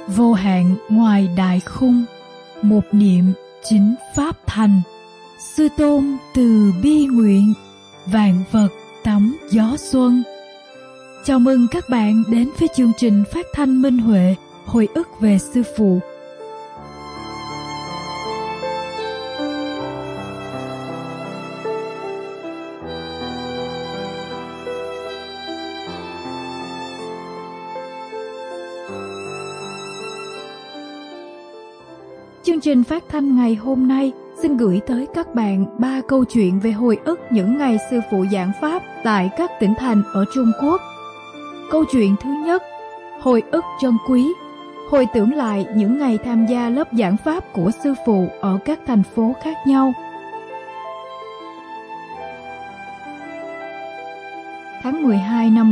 Vô hạn ngoài đại khung, một niệm chính pháp thành. Sư tôn từ bi nguyện, vạn vật tắm gió xuân. Chào mừng các bạn đến với chương trình phát thanh Minh Huệ, hồi ức về sư phụ. Chương trình phát thanh ngày hôm nay xin gửi tới các bạn 3 câu chuyện về hồi ức những ngày sư phụ giảng pháp tại các tỉnh thành ở Trung Quốc. Câu chuyện thứ nhất, hồi ức trân quý, hồi tưởng lại những ngày tham gia lớp giảng pháp của sư phụ ở các thành phố khác nhau. Tháng 12 năm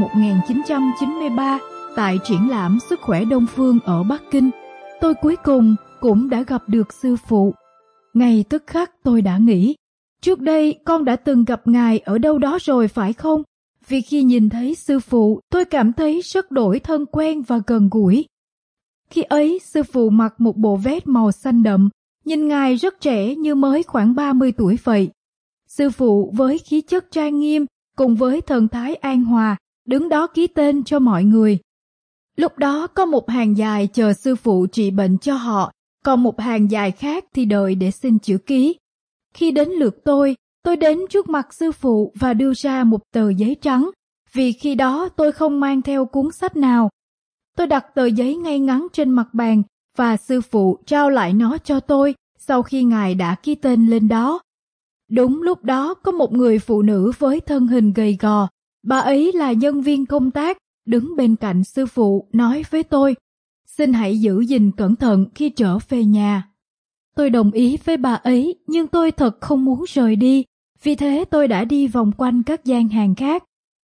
1993, tại triển lãm Sức khỏe Đông Phương ở Bắc Kinh, tôi cuối cùng cũng đã gặp được sư phụ. Ngay tức khắc tôi đã nghĩ, trước đây con đã từng gặp ngài ở đâu đó rồi phải không? Vì khi nhìn thấy sư phụ, tôi cảm thấy rất đổi thân quen và gần gũi. Khi ấy, sư phụ mặc một bộ vest màu xanh đậm, nhìn ngài rất trẻ như mới khoảng 30 tuổi vậy. Sư phụ với khí chất trang nghiêm, cùng với thần thái an hòa, đứng đó ký tên cho mọi người. Lúc đó có một hàng dài chờ sư phụ trị bệnh cho họ, còn một hàng dài khác thì đợi để xin chữ ký. Khi đến lượt tôi đến trước mặt sư phụ và đưa ra một tờ giấy trắng, vì khi đó tôi không mang theo cuốn sách nào. Tôi đặt tờ giấy ngay ngắn trên mặt bàn và sư phụ trao lại nó cho tôi sau khi ngài đã ký tên lên đó. Đúng lúc đó có một người phụ nữ với thân hình gầy gò, bà ấy là nhân viên công tác, đứng bên cạnh sư phụ nói với tôi, xin hãy giữ gìn cẩn thận khi trở về nhà. Tôi đồng ý với bà ấy, nhưng tôi thật không muốn rời đi, vì thế tôi đã đi vòng quanh các gian hàng khác.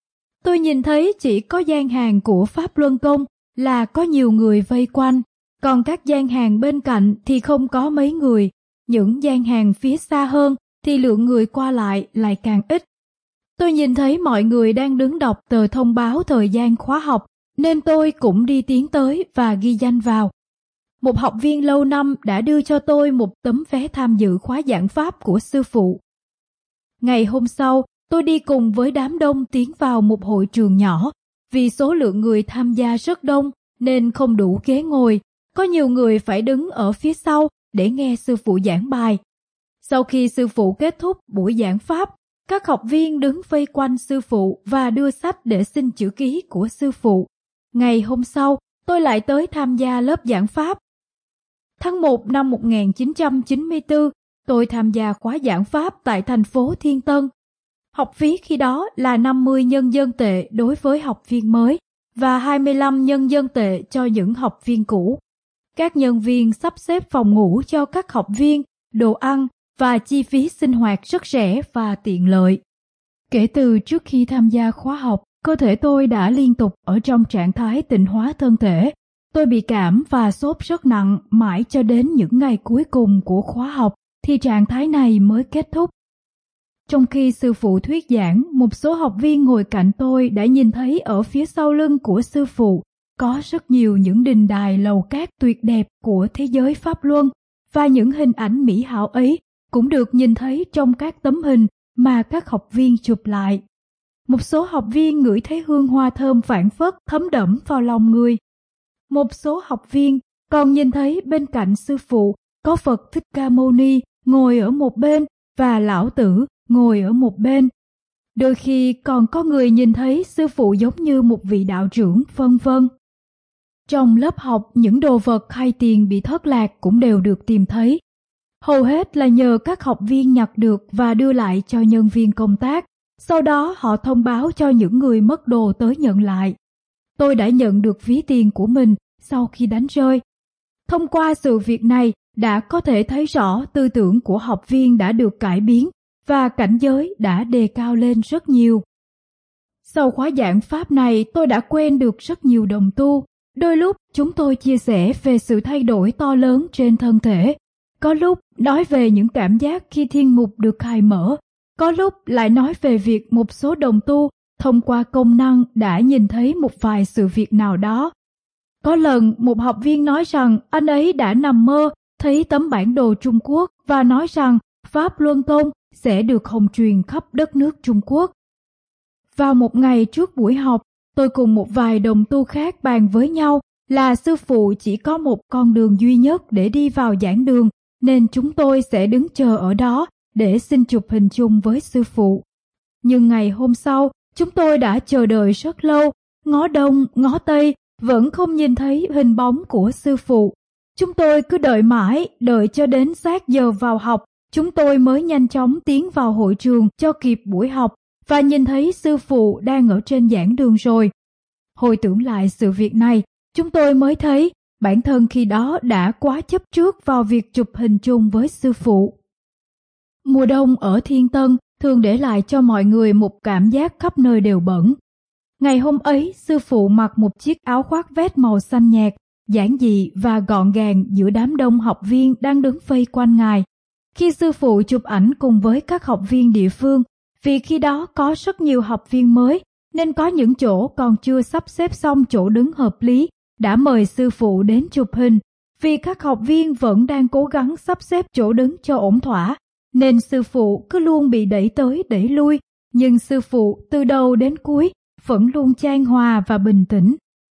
Tôi nhìn thấy chỉ có gian hàng của Pháp Luân Công là có nhiều người vây quanh, còn các gian hàng bên cạnh thì không có mấy người. Những gian hàng phía xa hơn thì lượng người qua lại càng ít. Tôi nhìn thấy mọi người đang đứng đọc tờ thông báo thời gian khóa học, nên tôi cũng đi tiến tới và ghi danh vào. Một học viên lâu năm đã đưa cho tôi một tấm vé tham dự khóa giảng pháp của sư phụ. Ngày hôm sau, tôi đi cùng với đám đông tiến vào một hội trường nhỏ. Vì số lượng người tham gia rất đông nên không đủ ghế ngồi, có nhiều người phải đứng ở phía sau để nghe sư phụ giảng bài. Sau khi sư phụ kết thúc buổi giảng pháp, các học viên đứng vây quanh sư phụ và đưa sách để xin chữ ký của sư phụ. Ngày hôm sau, tôi lại tới tham gia lớp giảng pháp. Tháng 1 năm 1994, tôi tham gia khóa giảng pháp tại thành phố Thiên Tân. Học phí khi đó là 50 nhân dân tệ đối với học viên mới và 25 nhân dân tệ cho những học viên cũ. Các nhân viên sắp xếp phòng ngủ cho các học viên, đồ ăn và chi phí sinh hoạt rất rẻ và tiện lợi. Kể từ trước khi tham gia khóa học, cơ thể tôi đã liên tục ở trong trạng thái tịnh hóa thân thể. Tôi bị cảm và sốt rất nặng mãi cho đến những ngày cuối cùng của khóa học thì trạng thái này mới kết thúc. Trong khi sư phụ thuyết giảng, một số học viên ngồi cạnh tôi đã nhìn thấy ở phía sau lưng của sư phụ có rất nhiều những đình đài lầu cát tuyệt đẹp của thế giới Pháp Luân, và những hình ảnh mỹ hảo ấy cũng được nhìn thấy trong các tấm hình mà các học viên chụp lại. Một số học viên ngửi thấy hương hoa thơm phảng phất thấm đẫm vào lòng người. Một số học viên còn nhìn thấy bên cạnh sư phụ có Phật Thích Ca Mâu Ni ngồi ở một bên và Lão Tử ngồi ở một bên. Đôi khi còn có người nhìn thấy sư phụ giống như một vị đạo trưởng, vân vân. Trong lớp học, những đồ vật hay tiền bị thất lạc cũng đều được tìm thấy. Hầu hết là nhờ các học viên nhặt được và đưa lại cho nhân viên công tác. Sau đó họ thông báo cho những người mất đồ tới nhận lại. Tôi đã nhận được ví tiền của mình sau khi đánh rơi. Thông qua sự việc này đã có thể thấy rõ tư tưởng của học viên đã được cải biến và cảnh giới đã đề cao lên rất nhiều. Sau khóa giảng pháp này, tôi đã quen được rất nhiều đồng tu. Đôi lúc chúng tôi chia sẻ về sự thay đổi to lớn trên thân thể. Có lúc nói về những cảm giác khi thiên mục được khai mở. Có lúc lại nói về việc một số đồng tu thông qua công năng đã nhìn thấy một vài sự việc nào đó. Có lần một học viên nói rằng anh ấy đã nằm mơ thấy tấm bản đồ Trung Quốc và nói rằng Pháp Luân Công sẽ được hồng truyền khắp đất nước Trung Quốc. Vào một ngày trước buổi học, tôi cùng một vài đồng tu khác bàn với nhau là sư phụ chỉ có một con đường duy nhất để đi vào giảng đường, nên chúng tôi sẽ đứng chờ ở đó để xin chụp hình chung với sư phụ. Nhưng ngày hôm sau, chúng tôi đã chờ đợi rất lâu, ngó đông, ngó tây, vẫn không nhìn thấy hình bóng của sư phụ. Chúng tôi cứ đợi mãi, đợi cho đến sát giờ vào học, chúng tôi mới nhanh chóng tiến vào hội trường cho kịp buổi học và nhìn thấy sư phụ đang ở trên giảng đường rồi. Hồi tưởng lại sự việc này, chúng tôi mới thấy bản thân khi đó đã quá chấp trước vào việc chụp hình chung với sư phụ. Mùa đông ở Thiên Tân thường để lại cho mọi người một cảm giác khắp nơi đều bẩn. Ngày hôm ấy, sư phụ mặc một chiếc áo khoác vest màu xanh nhạt, giản dị và gọn gàng giữa đám đông học viên đang đứng vây quanh ngài. Khi sư phụ chụp ảnh cùng với các học viên địa phương, vì khi đó có rất nhiều học viên mới, nên có những chỗ còn chưa sắp xếp xong chỗ đứng hợp lý, đã mời sư phụ đến chụp hình. Vì các học viên vẫn đang cố gắng sắp xếp chỗ đứng cho ổn thỏa, nên sư phụ cứ luôn bị đẩy tới đẩy lui, nhưng sư phụ từ đầu đến cuối vẫn luôn chan hòa và bình tĩnh.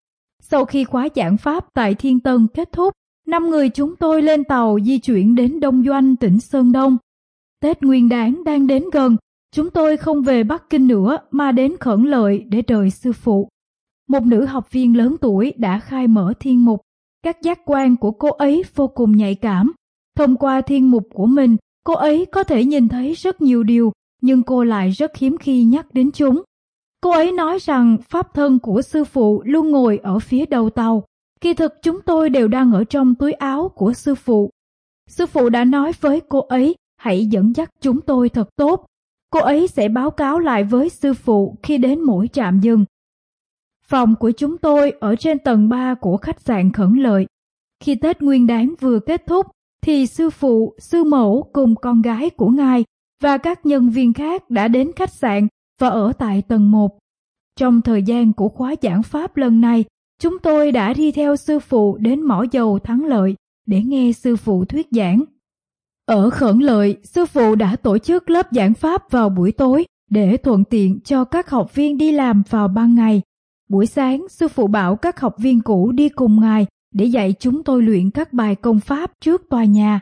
Sau khi khóa giảng pháp tại Thiên Tân kết thúc, 5 người chúng tôi lên tàu di chuyển đến Đông Doanh, tỉnh Sơn Đông. Tết Nguyên Đán đang đến gần, chúng tôi không về Bắc Kinh nữa mà đến Khẩn Lợi để đợi sư phụ. Một nữ học viên lớn tuổi đã khai mở thiên mục. Các giác quan của cô ấy vô cùng nhạy cảm. Thông qua thiên mục của mình, cô ấy có thể nhìn thấy rất nhiều điều, nhưng cô lại rất hiếm khi nhắc đến chúng. Cô ấy nói rằng pháp thân của sư phụ luôn ngồi ở phía đầu tàu. Kỳ thực chúng tôi đều đang ở trong túi áo của sư phụ. Sư phụ đã nói với cô ấy, hãy dẫn dắt chúng tôi thật tốt. Cô ấy sẽ báo cáo lại với sư phụ khi đến mỗi trạm dừng. Phòng của chúng tôi ở trên tầng 3 của khách sạn Khẩn Lợi. Khi Tết Nguyên Đán vừa kết thúc, thì sư phụ, sư mẫu cùng con gái của ngài và các nhân viên khác đã đến khách sạn và ở tại tầng 1. Trong thời gian của khóa giảng pháp lần này, chúng tôi đã đi theo sư phụ đến mỏ dầu Thắng Lợi để nghe sư phụ thuyết giảng. Ở Khẩn Lợi, sư phụ đã tổ chức lớp giảng pháp vào buổi tối để thuận tiện cho các học viên đi làm vào ban ngày. Buổi sáng, sư phụ bảo các học viên cũ đi cùng ngài để dạy chúng tôi luyện các bài công pháp trước tòa nhà.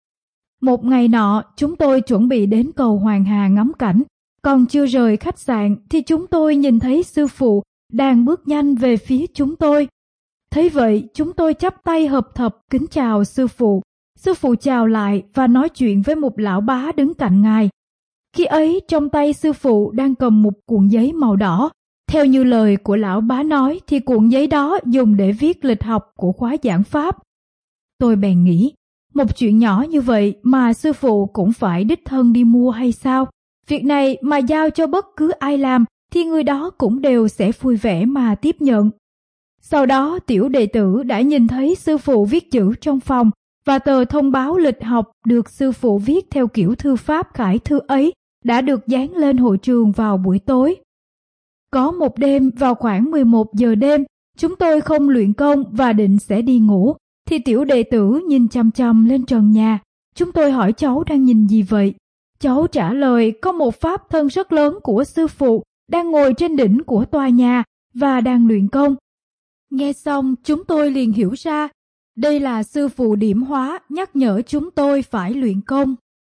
Một ngày nọ, chúng tôi chuẩn bị đến cầu Hoàng Hà ngắm cảnh. Còn chưa rời khách sạn thì chúng tôi nhìn thấy sư phụ đang bước nhanh về phía chúng tôi. Thấy vậy, chúng tôi chắp tay hợp thập kính chào sư phụ. Sư phụ chào lại và nói chuyện với một lão bá đứng cạnh ngài. Khi ấy, trong tay sư phụ đang cầm một cuộn giấy màu đỏ. Theo như lời của lão bá nói thì cuộn giấy đó dùng để viết lịch học của khóa giảng pháp. Tôi bèn nghĩ, một chuyện nhỏ như vậy mà sư phụ cũng phải đích thân đi mua hay sao? Việc này mà giao cho bất cứ ai làm thì người đó cũng đều sẽ vui vẻ mà tiếp nhận. Sau đó tiểu đệ tử đã nhìn thấy sư phụ viết chữ trong phòng và tờ thông báo lịch học được sư phụ viết theo kiểu thư pháp khải thư ấy đã được dán lên hội trường vào buổi tối. Có một đêm vào khoảng 11 giờ đêm, chúng tôi không luyện công và định sẽ đi ngủ, thì tiểu đệ tử nhìn chằm chằm lên trần nhà. Chúng tôi hỏi cháu đang nhìn gì vậy? Cháu trả lời có một pháp thân rất lớn của sư phụ đang ngồi trên đỉnh của tòa nhà và đang luyện công. Nghe xong chúng tôi liền hiểu ra, đây là sư phụ điểm hóa nhắc nhở chúng tôi phải luyện công.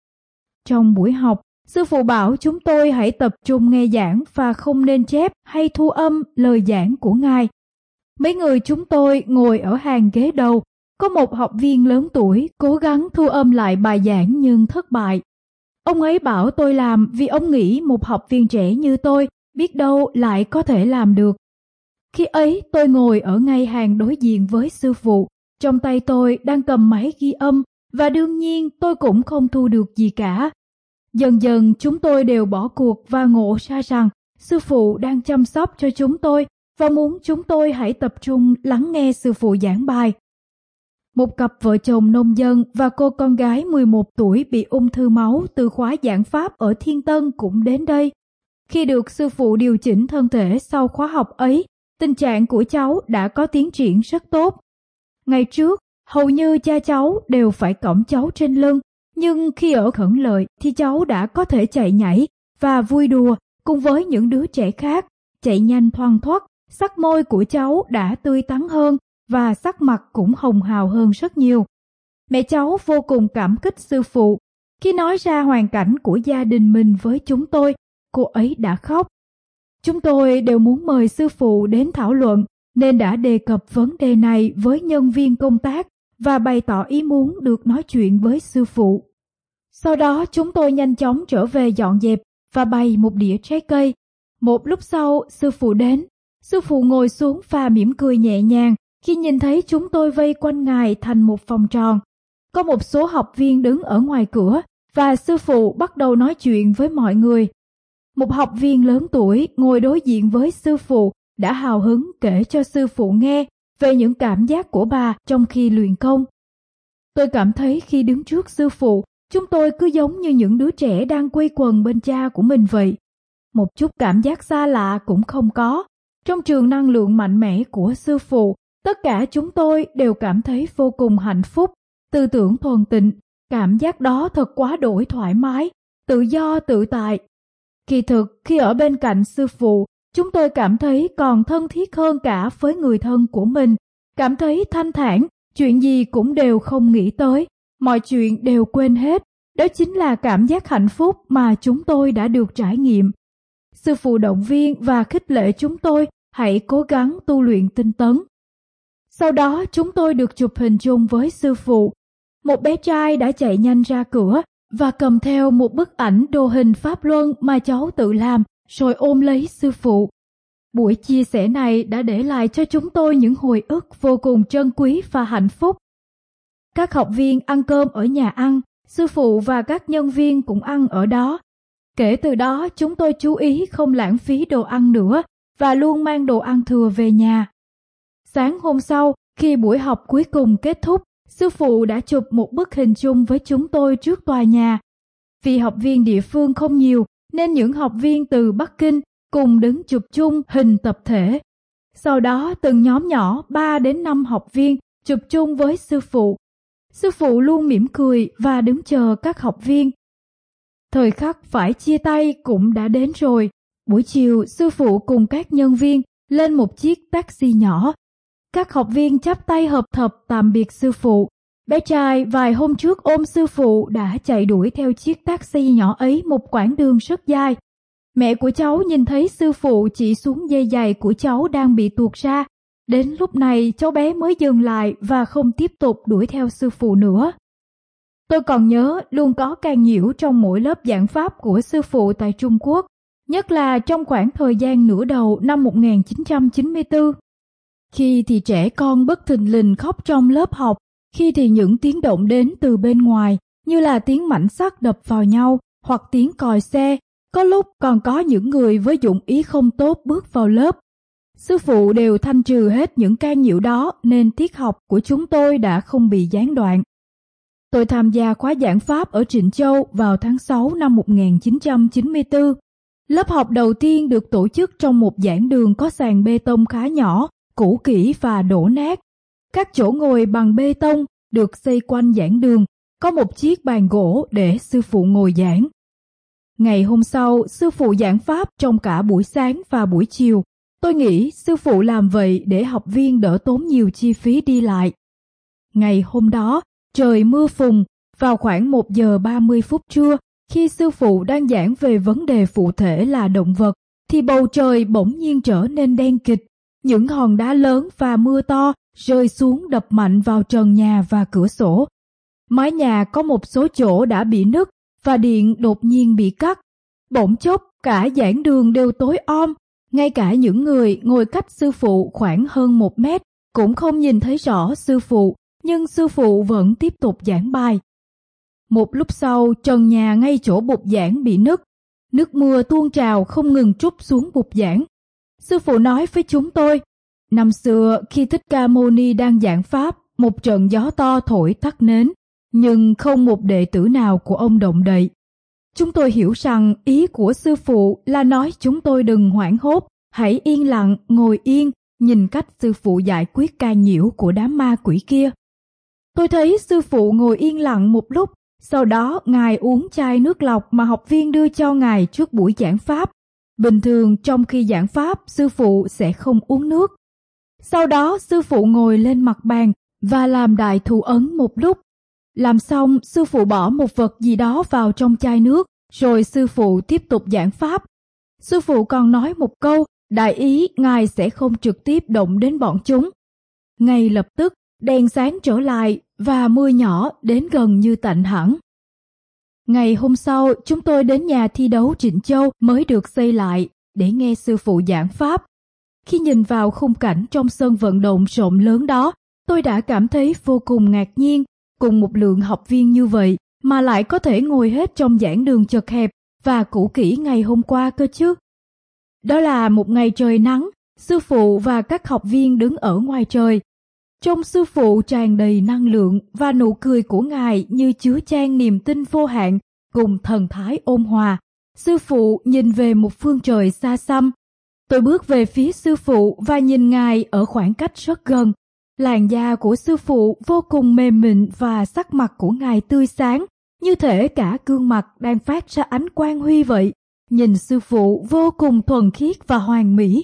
Trong buổi học, sư phụ bảo chúng tôi hãy tập trung nghe giảng và không nên chép hay thu âm lời giảng của ngài. Mấy người chúng tôi ngồi ở hàng ghế đầu, có một học viên lớn tuổi cố gắng thu âm lại bài giảng nhưng thất bại. Ông ấy bảo tôi làm vì ông nghĩ một học viên trẻ như tôi biết đâu lại có thể làm được. Khi ấy tôi ngồi ở ngay hàng đối diện với sư phụ, trong tay tôi đang cầm máy ghi âm và đương nhiên tôi cũng không thu được gì cả. Dần dần chúng tôi đều bỏ cuộc và ngộ ra rằng sư phụ đang chăm sóc cho chúng tôi và muốn chúng tôi hãy tập trung lắng nghe sư phụ giảng bài. Một cặp vợ chồng nông dân và cô con gái 11 tuổi bị ung thư máu từ khóa giảng pháp ở Thiên Tân cũng đến đây. Khi được sư phụ điều chỉnh thân thể sau khóa học ấy, Tình trạng của cháu đã có tiến triển rất tốt. Ngày trước, hầu như cha cháu đều phải cõng cháu trên lưng, nhưng khi ở Khẩn Lợi thì cháu đã có thể chạy nhảy và vui đùa cùng với những đứa trẻ khác, chạy nhanh thoăn thoắt, sắc môi của cháu đã tươi tắn hơn và sắc mặt cũng hồng hào hơn rất nhiều. Mẹ cháu vô cùng cảm kích sư phụ. Khi nói ra hoàn cảnh của gia đình mình với chúng tôi, cô ấy đã khóc. Chúng tôi đều muốn mời sư phụ đến thảo luận nên đã đề cập vấn đề này với nhân viên công tác và bày tỏ ý muốn được nói chuyện với sư phụ. Sau đó chúng tôi nhanh chóng trở về dọn dẹp và bày một đĩa trái cây. Một lúc sau, sư phụ đến. Sư phụ ngồi xuống và mỉm cười nhẹ nhàng khi nhìn thấy chúng tôi vây quanh ngài thành một vòng tròn. Có một số học viên đứng ở ngoài cửa và sư phụ bắt đầu nói chuyện với mọi người. Một học viên lớn tuổi ngồi đối diện với sư phụ đã hào hứng kể cho sư phụ nghe về những cảm giác của bà trong khi luyện công. Tôi cảm thấy khi đứng trước sư phụ, chúng tôi cứ giống như những đứa trẻ đang quây quần bên cha của mình vậy. Một chút cảm giác xa lạ cũng không có. Trong trường năng lượng mạnh mẽ của sư phụ, tất cả chúng tôi đều cảm thấy vô cùng hạnh phúc, tư tưởng thuần tịnh. Cảm giác đó thật quá đổi thoải mái, tự do tự tại. Kỳ thực, khi ở bên cạnh sư phụ, chúng tôi cảm thấy còn thân thiết hơn cả với người thân của mình, cảm thấy thanh thản, chuyện gì cũng đều không nghĩ tới, mọi chuyện đều quên hết. Đó chính là cảm giác hạnh phúc mà chúng tôi đã được trải nghiệm. Sư phụ động viên và khích lệ chúng tôi hãy cố gắng tu luyện tinh tấn. Sau đó chúng tôi được chụp hình chung với sư phụ. Một bé trai đã chạy nhanh ra cửa và cầm theo một bức ảnh đồ hình Pháp Luân mà cháu tự làm, rồi ôm lấy sư phụ. Buổi chia sẻ này đã để lại cho chúng tôi những hồi ức vô cùng trân quý và hạnh phúc. Các học viên ăn cơm ở nhà ăn, sư phụ và các nhân viên cũng ăn ở đó. Kể từ đó chúng tôi chú ý không lãng phí đồ ăn nữa và luôn mang đồ ăn thừa về nhà. Sáng hôm sau, khi buổi học cuối cùng kết thúc, sư phụ đã chụp một bức hình chung với chúng tôi trước tòa nhà. Vì học viên địa phương không nhiều nên những học viên từ Bắc Kinh cùng đứng chụp chung hình tập thể. Sau đó từng nhóm nhỏ 3 đến 5 học viên chụp chung với sư phụ. Sư phụ luôn mỉm cười và đứng chờ các học viên. Thời khắc phải chia tay cũng đã đến rồi. Buổi chiều, sư phụ cùng các nhân viên lên một chiếc taxi nhỏ. Các học viên chắp tay hợp thập tạm biệt sư phụ. Bé trai vài hôm trước ôm sư phụ đã chạy đuổi theo chiếc taxi nhỏ ấy một quãng đường rất dài. Mẹ của cháu nhìn thấy sư phụ chỉ xuống dây giày của cháu đang bị tuột ra. Đến lúc này cháu bé mới dừng lại và không tiếp tục đuổi theo sư phụ nữa. Tôi còn nhớ luôn có can nhiễu trong mỗi lớp giảng pháp của sư phụ tại Trung Quốc, nhất là trong khoảng thời gian nửa đầu năm 1994. Khi thì trẻ con bất thình lình khóc trong lớp học, khi thì những tiếng động đến từ bên ngoài như là tiếng mảnh sắt đập vào nhau hoặc tiếng còi xe. Có lúc còn có những người với dụng ý không tốt bước vào lớp. Sư phụ đều thanh trừ hết những can nhiễu đó nên tiết học của chúng tôi đã không bị gián đoạn. Tôi tham gia khóa giảng pháp ở Trịnh Châu vào tháng 6 năm 1994. Lớp học đầu tiên được tổ chức trong một giảng đường có sàn bê tông khá nhỏ, cũ kỹ và đổ nát. Các chỗ ngồi bằng bê tông được xây quanh giảng đường, có một chiếc bàn gỗ để sư phụ ngồi giảng. Ngày hôm sau, sư phụ giảng pháp trong cả buổi sáng và buổi chiều. Tôi nghĩ sư phụ làm vậy để học viên đỡ tốn nhiều chi phí đi lại. Ngày hôm đó, trời mưa phùn, vào khoảng 1 giờ 30 phút trưa, khi sư phụ đang giảng về vấn đề phụ thể là động vật, thì bầu trời bỗng nhiên trở nên đen kịt. Những hòn đá lớn và mưa to rơi xuống đập mạnh vào trần nhà và cửa sổ. Mái nhà có một số chỗ đã bị nứt và điện đột nhiên bị cắt. Bỗng chốc cả giảng đường đều tối om, ngay cả những người ngồi cách sư phụ khoảng hơn 1 mét cũng không nhìn thấy rõ sư phụ, nhưng sư phụ vẫn tiếp tục giảng bài. Một lúc sau, trần nhà ngay chỗ bục giảng bị nứt, nước mưa tuôn trào không ngừng trút xuống bục giảng. Sư phụ nói với chúng tôi, năm xưa khi Thích Ca Mâu Ni đang giảng pháp, một trận gió to thổi tắt nến, nhưng không một đệ tử nào của ông động đậy. Chúng tôi hiểu rằng ý của sư phụ là nói chúng tôi đừng hoảng hốt, hãy yên lặng, ngồi yên, nhìn cách sư phụ giải quyết ca nhiễu của đám ma quỷ kia. Tôi thấy sư phụ ngồi yên lặng một lúc, sau đó Ngài uống chai nước lọc mà học viên đưa cho Ngài trước buổi giảng pháp. Bình thường trong khi giảng pháp, sư phụ sẽ không uống nước. Sau đó sư phụ ngồi lên mặt bàn và làm đại thủ ấn một lúc. Làm xong, sư phụ bỏ một vật gì đó vào trong chai nước, rồi sư phụ tiếp tục giảng pháp. Sư phụ còn nói một câu, đại ý Ngài sẽ không trực tiếp động đến bọn chúng. Ngay lập tức, đèn sáng trở lại và mưa nhỏ đến gần như tạnh hẳn. Ngày hôm sau, chúng tôi đến nhà thi đấu Trịnh Châu mới được xây lại để nghe sư phụ giảng pháp. Khi nhìn vào khung cảnh trong sân vận động rộng lớn đó, tôi đã cảm thấy vô cùng ngạc nhiên. Cùng một lượng học viên như vậy mà lại có thể ngồi hết trong giảng đường chật hẹp và cũ kỹ ngày hôm qua cơ chứ. Đó là một ngày trời nắng, sư phụ và các học viên đứng ở ngoài trời. Trông sư phụ tràn đầy năng lượng và nụ cười của Ngài như chứa chan niềm tin vô hạn cùng thần thái ôn hòa. Sư phụ nhìn về một phương trời xa xăm. Tôi bước về phía sư phụ và nhìn Ngài ở khoảng cách rất gần. Làn da của sư phụ vô cùng mềm mịn và sắc mặt của Ngài tươi sáng, như thể cả gương mặt đang phát ra ánh quang huy vậy. Nhìn sư phụ vô cùng thuần khiết và hoàn mỹ.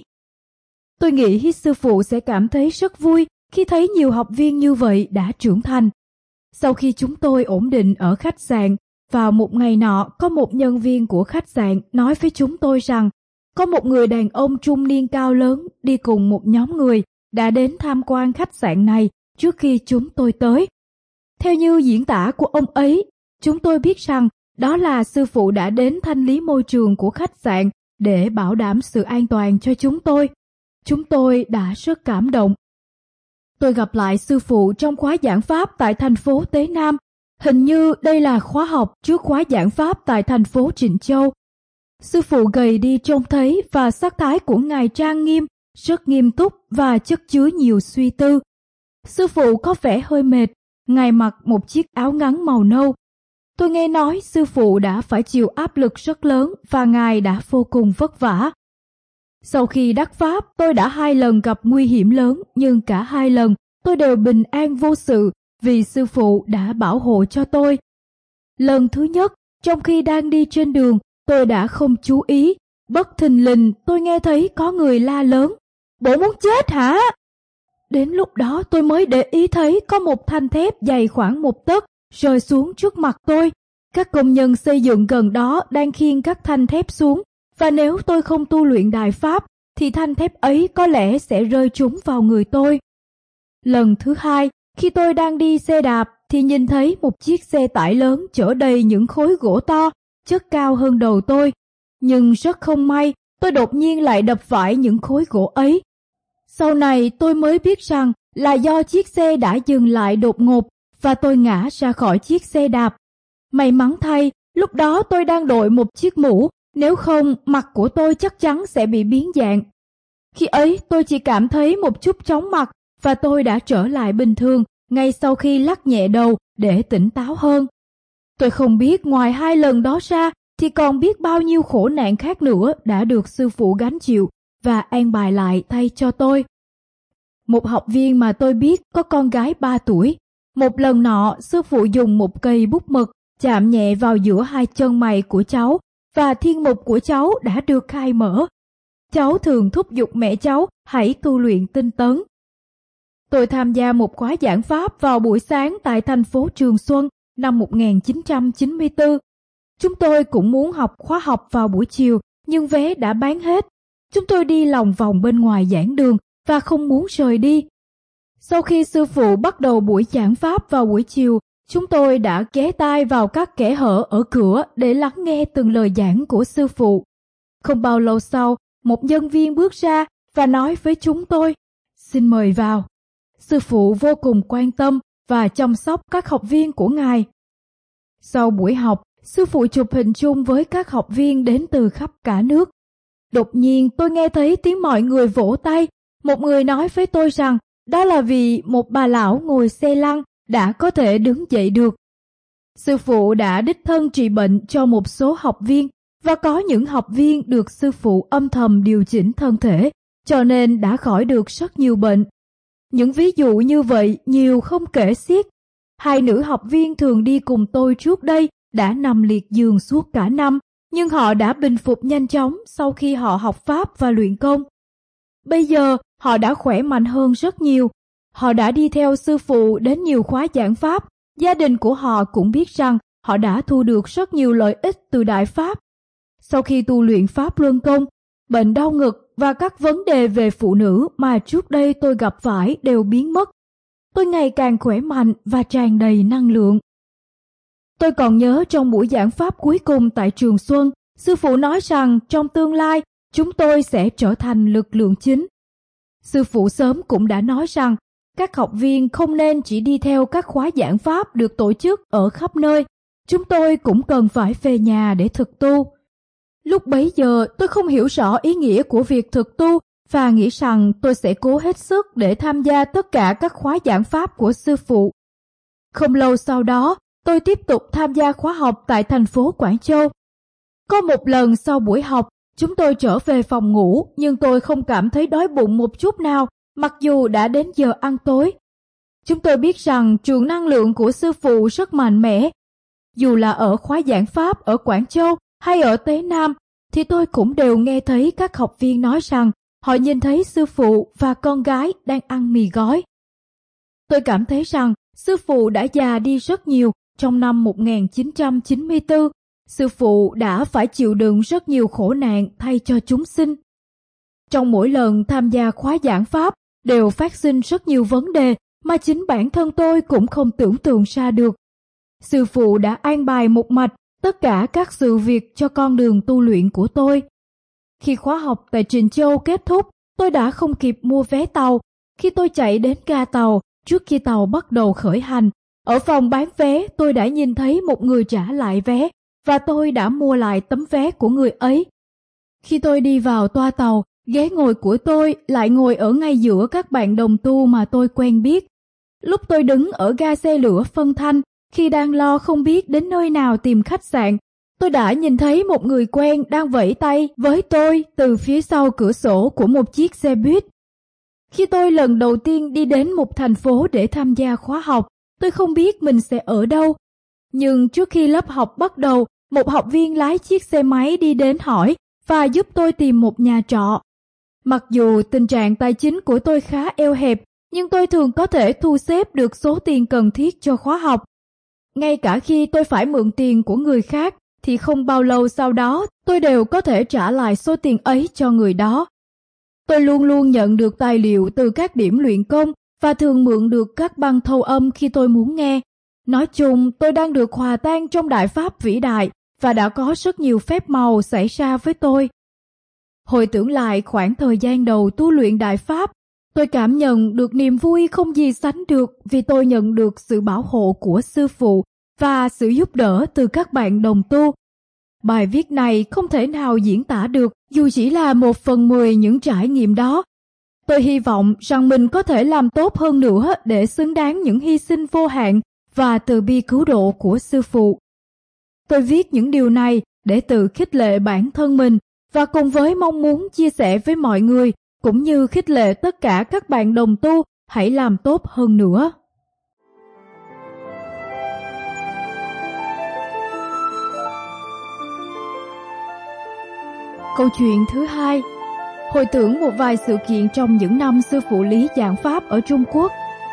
Tôi nghĩ sư phụ sẽ cảm thấy rất vui khi thấy nhiều học viên như vậy đã trưởng thành. Sau khi chúng tôi ổn định ở khách sạn, vào một ngày nọ có một nhân viên của khách sạn nói với chúng tôi rằng có một người đàn ông trung niên cao lớn đi cùng một nhóm người đã đến tham quan khách sạn này trước khi chúng tôi tới. Theo như diễn tả của ông ấy, chúng tôi biết rằng đó là sư phụ đã đến thanh lý môi trường của khách sạn để bảo đảm sự an toàn cho chúng tôi. Chúng tôi đã rất cảm động. Tôi gặp lại sư phụ trong khóa giảng pháp tại thành phố Tế Nam. Hình như đây là khóa học trước khóa giảng pháp tại thành phố Trịnh Châu. Sư phụ gầy đi trông thấy và sắc thái của Ngài trang nghiêm, rất nghiêm túc và chất chứa nhiều suy tư. Sư phụ có vẻ hơi mệt, Ngài mặc một chiếc áo ngắn màu nâu. Tôi nghe nói sư phụ đã phải chịu áp lực rất lớn và Ngài đã vô cùng vất vả. Sau khi đắc pháp, tôi đã 2 lần gặp nguy hiểm lớn, nhưng cả 2 lần tôi đều bình an vô sự vì sư phụ đã bảo hộ cho tôi. Lần thứ nhất, trong khi đang đi trên đường, tôi đã không chú ý. Bất thình lình tôi nghe thấy có người la lớn, "Bộ muốn chết hả?" Đến lúc đó tôi mới để ý thấy có một thanh thép dày khoảng 1 tấc rơi xuống trước mặt tôi. Các công nhân xây dựng gần đó đang khiêng các thanh thép xuống, và nếu tôi không tu luyện đại pháp thì thanh thép ấy có lẽ sẽ rơi trúng vào người tôi. Lần thứ hai, khi tôi đang đi xe đạp thì nhìn thấy một chiếc xe tải lớn chở đầy những khối gỗ to, chất cao hơn đầu tôi. Nhưng rất không may, tôi đột nhiên lại đập phải những khối gỗ ấy. Sau này tôi mới biết rằng là do chiếc xe đã dừng lại đột ngột và tôi ngã ra khỏi chiếc xe đạp. May mắn thay, lúc đó tôi đang đội một chiếc mũ, nếu không mặt của tôi chắc chắn sẽ bị biến dạng. Khi ấy tôi chỉ cảm thấy một chút chóng mặt và tôi đã trở lại bình thường ngay sau khi lắc nhẹ đầu để tỉnh táo hơn. Tôi không biết ngoài 2 lần đó ra thì còn biết bao nhiêu khổ nạn khác nữa đã được sư phụ gánh chịu và an bài lại thay cho tôi. Một học viên mà tôi biết có con gái 3 tuổi. Một lần nọ, sư phụ dùng một cây bút mực chạm nhẹ vào giữa 2 chân mày của cháu và thiên mục của cháu đã được khai mở. Cháu thường thúc giục mẹ cháu hãy tu luyện tinh tấn. Tôi tham gia một khóa giảng pháp vào buổi sáng tại thành phố Trường Xuân năm 1994. Chúng tôi cũng muốn học khóa học vào buổi chiều, nhưng vé đã bán hết. Chúng tôi đi lòng vòng bên ngoài giảng đường và không muốn rời đi. Sau khi sư phụ bắt đầu buổi giảng pháp vào buổi chiều, chúng tôi đã ghé tai vào các kẽ hở ở cửa để lắng nghe từng lời giảng của sư phụ. Không bao lâu sau, một nhân viên bước ra và nói với chúng tôi, "Xin mời vào." Sư phụ vô cùng quan tâm và chăm sóc các học viên của Ngài. Sau buổi học, sư phụ chụp hình chung với các học viên đến từ khắp cả nước. Đột nhiên tôi nghe thấy tiếng mọi người vỗ tay. Một người nói với tôi rằng đó là vì một bà lão ngồi xe lăn đã có thể đứng dậy được. Sư phụ đã đích thân trị bệnh cho một số học viên và có những học viên được sư phụ âm thầm điều chỉnh thân thể cho nên đã khỏi được rất nhiều bệnh. Những ví dụ như vậy nhiều không kể xiết. Hai nữ học viên thường đi cùng tôi trước đây đã nằm liệt giường suốt cả năm, nhưng họ đã bình phục nhanh chóng sau khi họ học pháp và luyện công. Bây giờ họ đã khỏe mạnh hơn rất nhiều. Họ đã đi theo sư phụ đến nhiều khóa giảng pháp. Gia đình của họ cũng biết rằng họ đã thu được rất nhiều lợi ích từ Đại Pháp. Sau khi tu luyện Pháp Luân Công, bệnh đau ngực và các vấn đề về phụ nữ mà trước đây tôi gặp phải đều biến mất. Tôi ngày càng khỏe mạnh và tràn đầy năng lượng. Tôi còn nhớ trong buổi giảng Pháp cuối cùng tại Trường Xuân, sư phụ nói rằng trong tương lai chúng tôi sẽ trở thành lực lượng chính. Sư phụ sớm cũng đã nói rằng các học viên không nên chỉ đi theo các khóa giảng Pháp được tổ chức ở khắp nơi. Chúng tôi cũng cần phải về nhà để thực tu. Lúc bấy giờ tôi không hiểu rõ ý nghĩa của việc thực tu và nghĩ rằng tôi sẽ cố hết sức để tham gia tất cả các khóa giảng Pháp của sư phụ. Không lâu sau đó, tôi tiếp tục tham gia khóa học tại thành phố Quảng Châu. Có một lần sau buổi học, chúng tôi trở về phòng ngủ nhưng tôi không cảm thấy đói bụng một chút nào, mặc dù đã đến giờ ăn tối. Chúng tôi biết rằng trường năng lượng của sư phụ rất mạnh mẽ. Dù là ở khóa giảng Pháp ở Quảng Châu hay ở Tế Nam, thì tôi cũng đều nghe thấy các học viên nói rằng họ nhìn thấy sư phụ và con gái đang ăn mì gói. Tôi cảm thấy rằng sư phụ đã già đi rất nhiều. Trong năm 1994, sư phụ đã phải chịu đựng rất nhiều khổ nạn thay cho chúng sinh. Trong mỗi lần tham gia khóa giảng Pháp đều phát sinh rất nhiều vấn đề mà chính bản thân tôi cũng không tưởng tượng ra được. Sư phụ đã an bài một mạch tất cả các sự việc cho con đường tu luyện của tôi. Khi khóa học tại Trịnh Châu kết thúc, tôi đã không kịp mua vé tàu. Khi tôi chạy đến ga tàu, trước khi tàu bắt đầu khởi hành, ở phòng bán vé tôi đã nhìn thấy một người trả lại vé và tôi đã mua lại tấm vé của người ấy. Khi tôi đi vào toa tàu, ghế ngồi của tôi lại ngồi ở ngay giữa các bạn đồng tu mà tôi quen biết. Lúc tôi đứng ở ga xe lửa Phân Thanh, khi đang lo không biết đến nơi nào tìm khách sạn, tôi đã nhìn thấy một người quen đang vẫy tay với tôi từ phía sau cửa sổ của một chiếc xe buýt. Khi tôi lần đầu tiên đi đến một thành phố để tham gia khóa học, tôi không biết mình sẽ ở đâu. Nhưng trước khi lớp học bắt đầu, một học viên lái chiếc xe máy đi đến hỏi và giúp tôi tìm một nhà trọ. Mặc dù tình trạng tài chính của tôi khá eo hẹp, nhưng tôi thường có thể thu xếp được số tiền cần thiết cho khóa học. Ngay cả khi tôi phải mượn tiền của người khác, thì không bao lâu sau đó tôi đều có thể trả lại số tiền ấy cho người đó. Tôi luôn luôn nhận được tài liệu từ các điểm luyện công và thường mượn được các băng thâu âm khi tôi muốn nghe. Nói chung, tôi đang được hòa tan trong Đại Pháp vĩ đại và đã có rất nhiều phép màu xảy ra với tôi. Hồi tưởng lại khoảng thời gian đầu tu luyện Đại Pháp, tôi cảm nhận được niềm vui không gì sánh được vì tôi nhận được sự bảo hộ của sư phụ và sự giúp đỡ từ các bạn đồng tu. Bài viết này không thể nào diễn tả được dù chỉ là 1/10 những trải nghiệm đó. Tôi hy vọng rằng mình có thể làm tốt hơn nữa để xứng đáng những hy sinh vô hạn và từ bi cứu độ của sư phụ. Tôi viết những điều này để tự khích lệ bản thân mình và cùng với mong muốn chia sẻ với mọi người, cũng như khích lệ tất cả các bạn đồng tu hãy làm tốt hơn nữa. Câu chuyện thứ 2. Hồi tưởng một vài sự kiện trong những năm sư phụ Lý giảng Pháp ở Trung Quốc.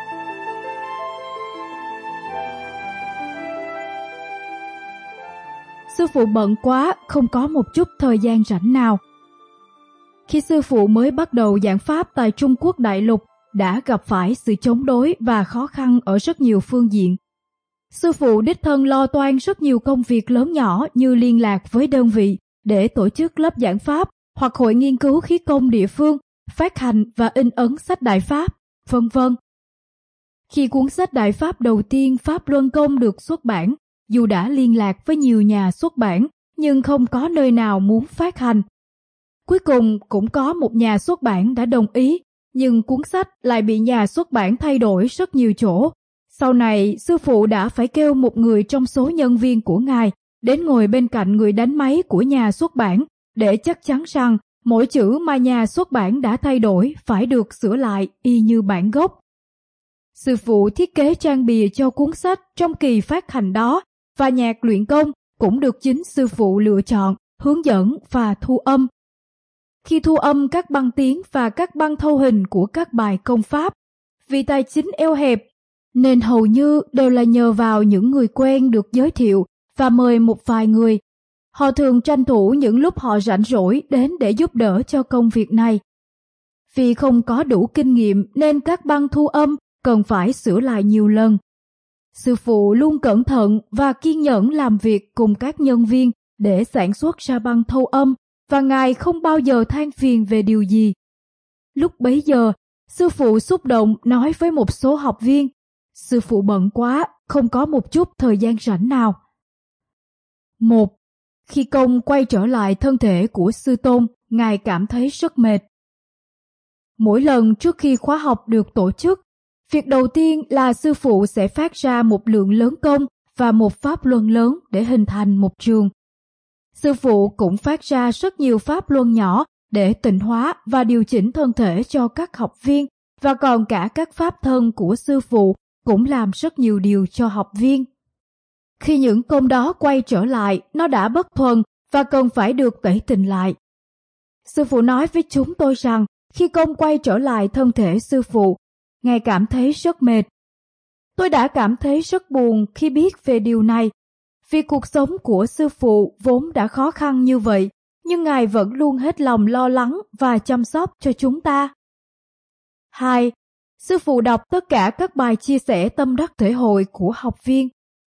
Sư phụ bận quá, không có một chút thời gian rảnh nào. Khi sư phụ mới bắt đầu giảng Pháp tại Trung Quốc đại lục, đã gặp phải sự chống đối và khó khăn ở rất nhiều phương diện. Sư phụ đích thân lo toan rất nhiều công việc lớn nhỏ như liên lạc với đơn vị để tổ chức lớp giảng Pháp hoặc hội nghiên cứu khí công địa phương, phát hành và in ấn sách Đại Pháp, vân vân. Khi cuốn sách Đại Pháp đầu tiên Pháp Luân Công được xuất bản, dù đã liên lạc với nhiều nhà xuất bản, nhưng không có nơi nào muốn phát hành. Cuối cùng cũng có một nhà xuất bản đã đồng ý, nhưng cuốn sách lại bị nhà xuất bản thay đổi rất nhiều chỗ. Sau này, sư phụ đã phải kêu một người trong số nhân viên của ngài đến ngồi bên cạnh người đánh máy của nhà xuất bản để chắc chắn rằng Mỗi chữ mà nhà xuất bản đã thay đổi phải được sửa lại y như bản gốc. Sư phụ thiết kế trang bìa cho cuốn sách trong kỳ phát hành đó, và nhạc luyện công cũng được chính sư phụ lựa chọn, hướng dẫn và thu âm. Khi thu âm các băng tiếng và các băng thâu hình của các bài công pháp, vì tài chính eo hẹp, nên hầu như đều là nhờ vào những người quen được giới thiệu và mời một vài người. Họ thường tranh thủ những lúc họ rảnh rỗi đến để giúp đỡ cho công việc này. Vì không có đủ kinh nghiệm nên các băng thu âm cần phải sửa lại nhiều lần. Sư phụ luôn cẩn thận và kiên nhẫn làm việc cùng các nhân viên để sản xuất ra băng thâu âm, và Ngài không bao giờ than phiền về điều gì. Lúc bấy giờ, sư phụ xúc động nói với một số học viên, sư phụ bận quá, không có một chút thời gian rảnh nào. 1. Khi công quay trở lại thân thể của sư tôn, Ngài cảm thấy rất mệt. Mỗi lần trước khi khóa học được tổ chức, việc đầu tiên là sư phụ sẽ phát ra một lượng lớn công và một pháp luân lớn để hình thành một trường. Sư phụ cũng phát ra rất nhiều pháp luân nhỏ để tịnh hóa và điều chỉnh thân thể cho các học viên, và còn cả các pháp thân của sư phụ cũng làm rất nhiều điều cho học viên. Khi những công đó quay trở lại, nó đã bất thuần và cần phải được tẩy tịnh lại. Sư phụ nói với chúng tôi rằng khi công quay trở lại thân thể sư phụ, Ngài cảm thấy rất mệt. Tôi đã cảm thấy rất buồn khi biết về điều này, vì cuộc sống của sư phụ vốn đã khó khăn như vậy, nhưng Ngài vẫn luôn hết lòng lo lắng và chăm sóc cho chúng ta. 2. Sư phụ đọc tất cả các bài chia sẻ tâm đắc thể hội của học viên.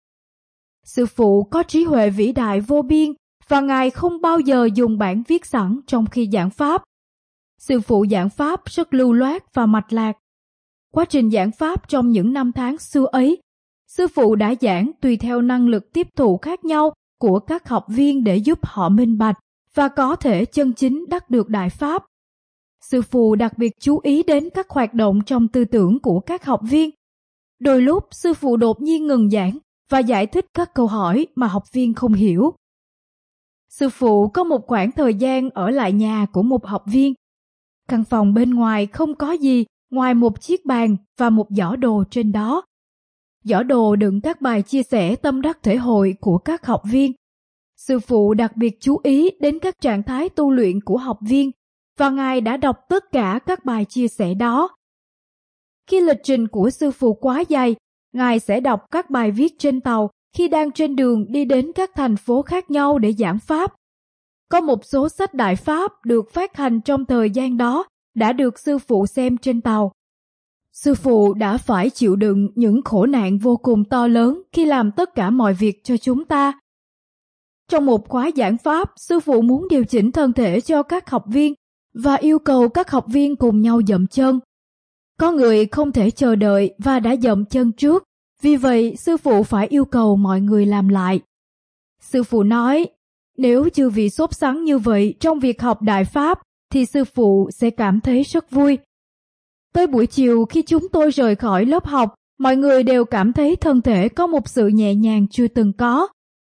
Sư phụ có trí huệ vĩ đại vô biên, và Ngài không bao giờ dùng bản viết sẵn trong khi giảng pháp. Sư phụ giảng pháp rất lưu loát và mạch lạc. Quá trình giảng pháp trong những năm tháng xưa ấy, sư phụ đã giảng tùy theo năng lực tiếp thụ khác nhau của các học viên để giúp họ minh bạch và có thể chân chính đắc được đại pháp. Sư phụ đặc biệt chú ý đến các hoạt động trong tư tưởng của các học viên. Đôi lúc sư phụ đột nhiên ngừng giảng và giải thích các câu hỏi mà học viên không hiểu. Sư phụ có một khoảng thời gian ở lại nhà của một học viên. Căn phòng bên ngoài không có gì ngoài một chiếc bàn và một giỏ đồ trên đó. Giỏ đồ đựng các bài chia sẻ tâm đắc thể hội của các học viên. Sư phụ đặc biệt chú ý đến các trạng thái tu luyện của học viên, và Ngài đã đọc tất cả các bài chia sẻ đó. Khi lịch trình của sư phụ quá dày, Ngài sẽ đọc các bài viết trên tàu khi đang trên đường đi đến các thành phố khác nhau để giảng pháp. Có một số sách đại pháp được phát hành trong thời gian đó đã được sư phụ xem trên tàu. Sư phụ đã phải chịu đựng những khổ nạn vô cùng to lớn khi làm tất cả mọi việc cho chúng ta. Trong một khóa giảng pháp, sư phụ muốn điều chỉnh thân thể cho các học viên và yêu cầu các học viên cùng nhau dậm chân. Có người không thể chờ đợi và đã dậm chân trước, vì vậy sư phụ phải yêu cầu mọi người làm lại. Sư phụ nói, nếu chư vị sốt sắng như vậy trong việc học đại pháp, thì sư phụ sẽ cảm thấy rất vui. Tới buổi chiều khi chúng tôi rời khỏi lớp học, mọi người đều cảm thấy thân thể có một sự nhẹ nhàng chưa từng có.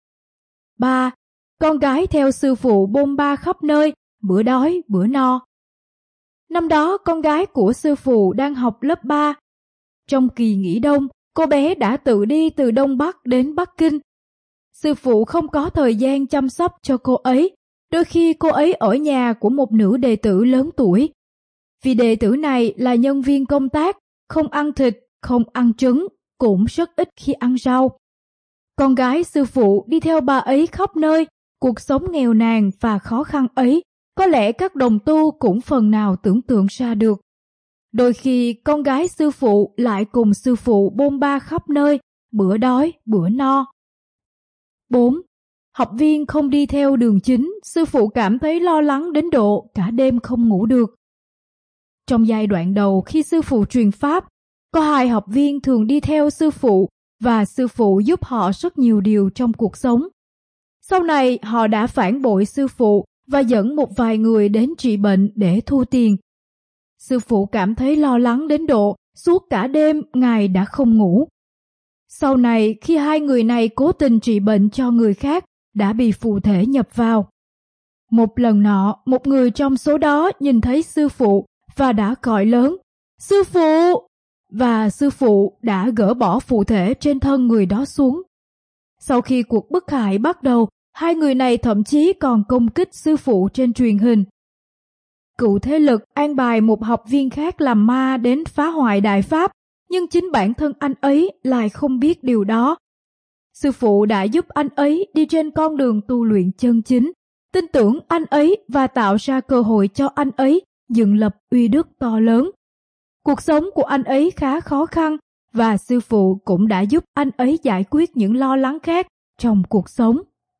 3. Con gái theo sư phụ bôn ba khắp nơi, bữa đói, bữa no. Năm đó con gái của sư phụ đang học lớp 3. Trong kỳ nghỉ đông, cô bé đã tự đi từ Đông Bắc đến Bắc Kinh. Sư phụ không có thời gian chăm sóc cho cô ấy, đôi khi cô ấy ở nhà của một nữ đệ tử lớn tuổi. Vì đệ tử này là nhân viên công tác, không ăn thịt, không ăn trứng, cũng rất ít khi ăn rau. Con gái sư phụ đi theo bà ấy khắp nơi, cuộc sống nghèo nàn và khó khăn ấy, có lẽ các đồng tu cũng phần nào tưởng tượng ra được. Đôi khi con gái sư phụ lại cùng sư phụ bôn ba khắp nơi, bữa đói, bữa no. 4. Học viên không đi theo đường chính, sư phụ cảm thấy lo lắng đến độ cả đêm không ngủ được. Trong giai đoạn đầu khi sư phụ truyền pháp, có 2 học viên thường đi theo sư phụ và sư phụ giúp họ rất nhiều điều trong cuộc sống. Sau này họ đã phản bội sư phụ và dẫn một vài người đến trị bệnh để thu tiền. Sư phụ cảm thấy lo lắng đến độ suốt cả đêm Ngài đã không ngủ. Sau này khi 2 người này cố tình trị bệnh cho người khác, đã bị phù thể nhập vào. Một lần nọ, một người trong số đó nhìn thấy sư phụ và đã gọi lớn, "Sư phụ!" Và sư phụ đã gỡ bỏ phù thể trên thân người đó xuống. Sau khi cuộc bức hại bắt đầu, hai người này thậm chí còn công kích sư phụ trên truyền hình. Cựu thế lực an bài một học viên khác làm ma đến phá hoại đại pháp, nhưng chính bản thân anh ấy lại không biết điều đó. Sư phụ đã giúp anh ấy đi trên con đường tu luyện chân chính, tin tưởng anh ấy và tạo ra cơ hội cho anh ấy dựng lập uy đức to lớn. Cuộc sống của anh ấy khá khó khăn và sư phụ cũng đã giúp anh ấy giải quyết những lo lắng khác trong cuộc sống.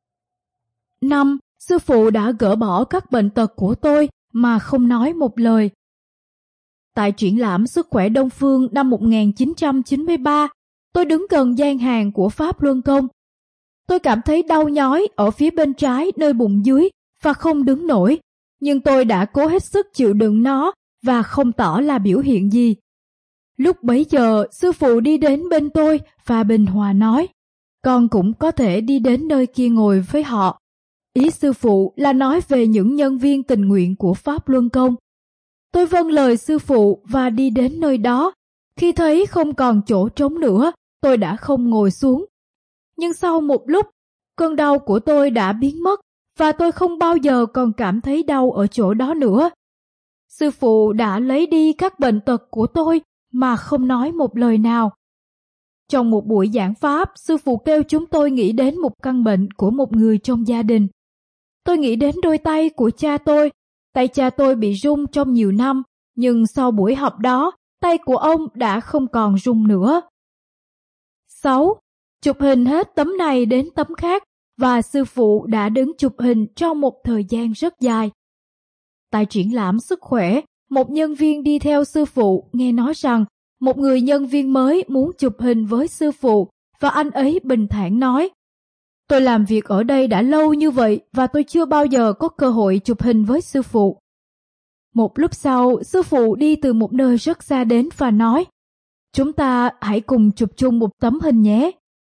5. Sư phụ đã gỡ bỏ các bệnh tật của tôi mà không nói một lời. Tại triển lãm Sức khỏe Đông Phương năm 1993, tôi đứng gần gian hàng của Pháp Luân Công. Tôi cảm thấy đau nhói ở phía bên trái nơi bụng dưới và không đứng nổi, nhưng tôi đã cố hết sức chịu đựng nó và không tỏ là biểu hiện gì. Lúc bấy giờ, sư phụ đi đến bên tôi và bình hòa nói, con cũng có thể đi đến nơi kia ngồi với họ. Ý sư phụ là nói về những nhân viên tình nguyện của Pháp Luân Công. Tôi vâng lời sư phụ và đi đến nơi đó. Khi thấy không còn chỗ trống nữa, tôi đã không ngồi xuống. Nhưng sau một lúc, cơn đau của tôi đã biến mất và tôi không bao giờ còn cảm thấy đau ở chỗ đó nữa. Sư phụ đã lấy đi các bệnh tật của tôi mà không nói một lời nào. Trong một buổi giảng pháp, sư phụ kêu chúng tôi nghĩ đến một căn bệnh của một người trong gia đình. Tôi nghĩ đến đôi tay của cha tôi. Tay cha tôi bị rung trong nhiều năm, nhưng sau buổi học đó, tay của ông đã không còn rung nữa. 6. Chụp hình hết tấm này đến tấm khác và sư phụ đã đứng chụp hình trong một thời gian rất dài. Tại triển lãm Sức khỏe, một nhân viên đi theo sư phụ nghe nói rằng một người nhân viên mới muốn chụp hình với sư phụ và anh ấy bình thản nói, tôi làm việc ở đây đã lâu như vậy và tôi chưa bao giờ có cơ hội chụp hình với sư phụ. Một lúc sau, sư phụ đi từ một nơi rất xa đến và nói, chúng ta hãy cùng chụp chung một tấm hình nhé.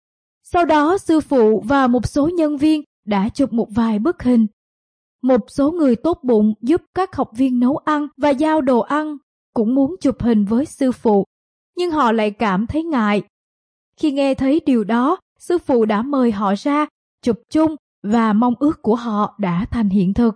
Sau đó sư phụ và một số nhân viên đã chụp một vài bức hình. Một số người tốt bụng giúp các học viên nấu ăn và giao đồ ăn cũng muốn chụp hình với sư phụ, nhưng họ lại cảm thấy ngại. Khi nghe thấy điều đó, sư phụ đã mời họ ra, chụp chung và mong ước của họ đã thành hiện thực.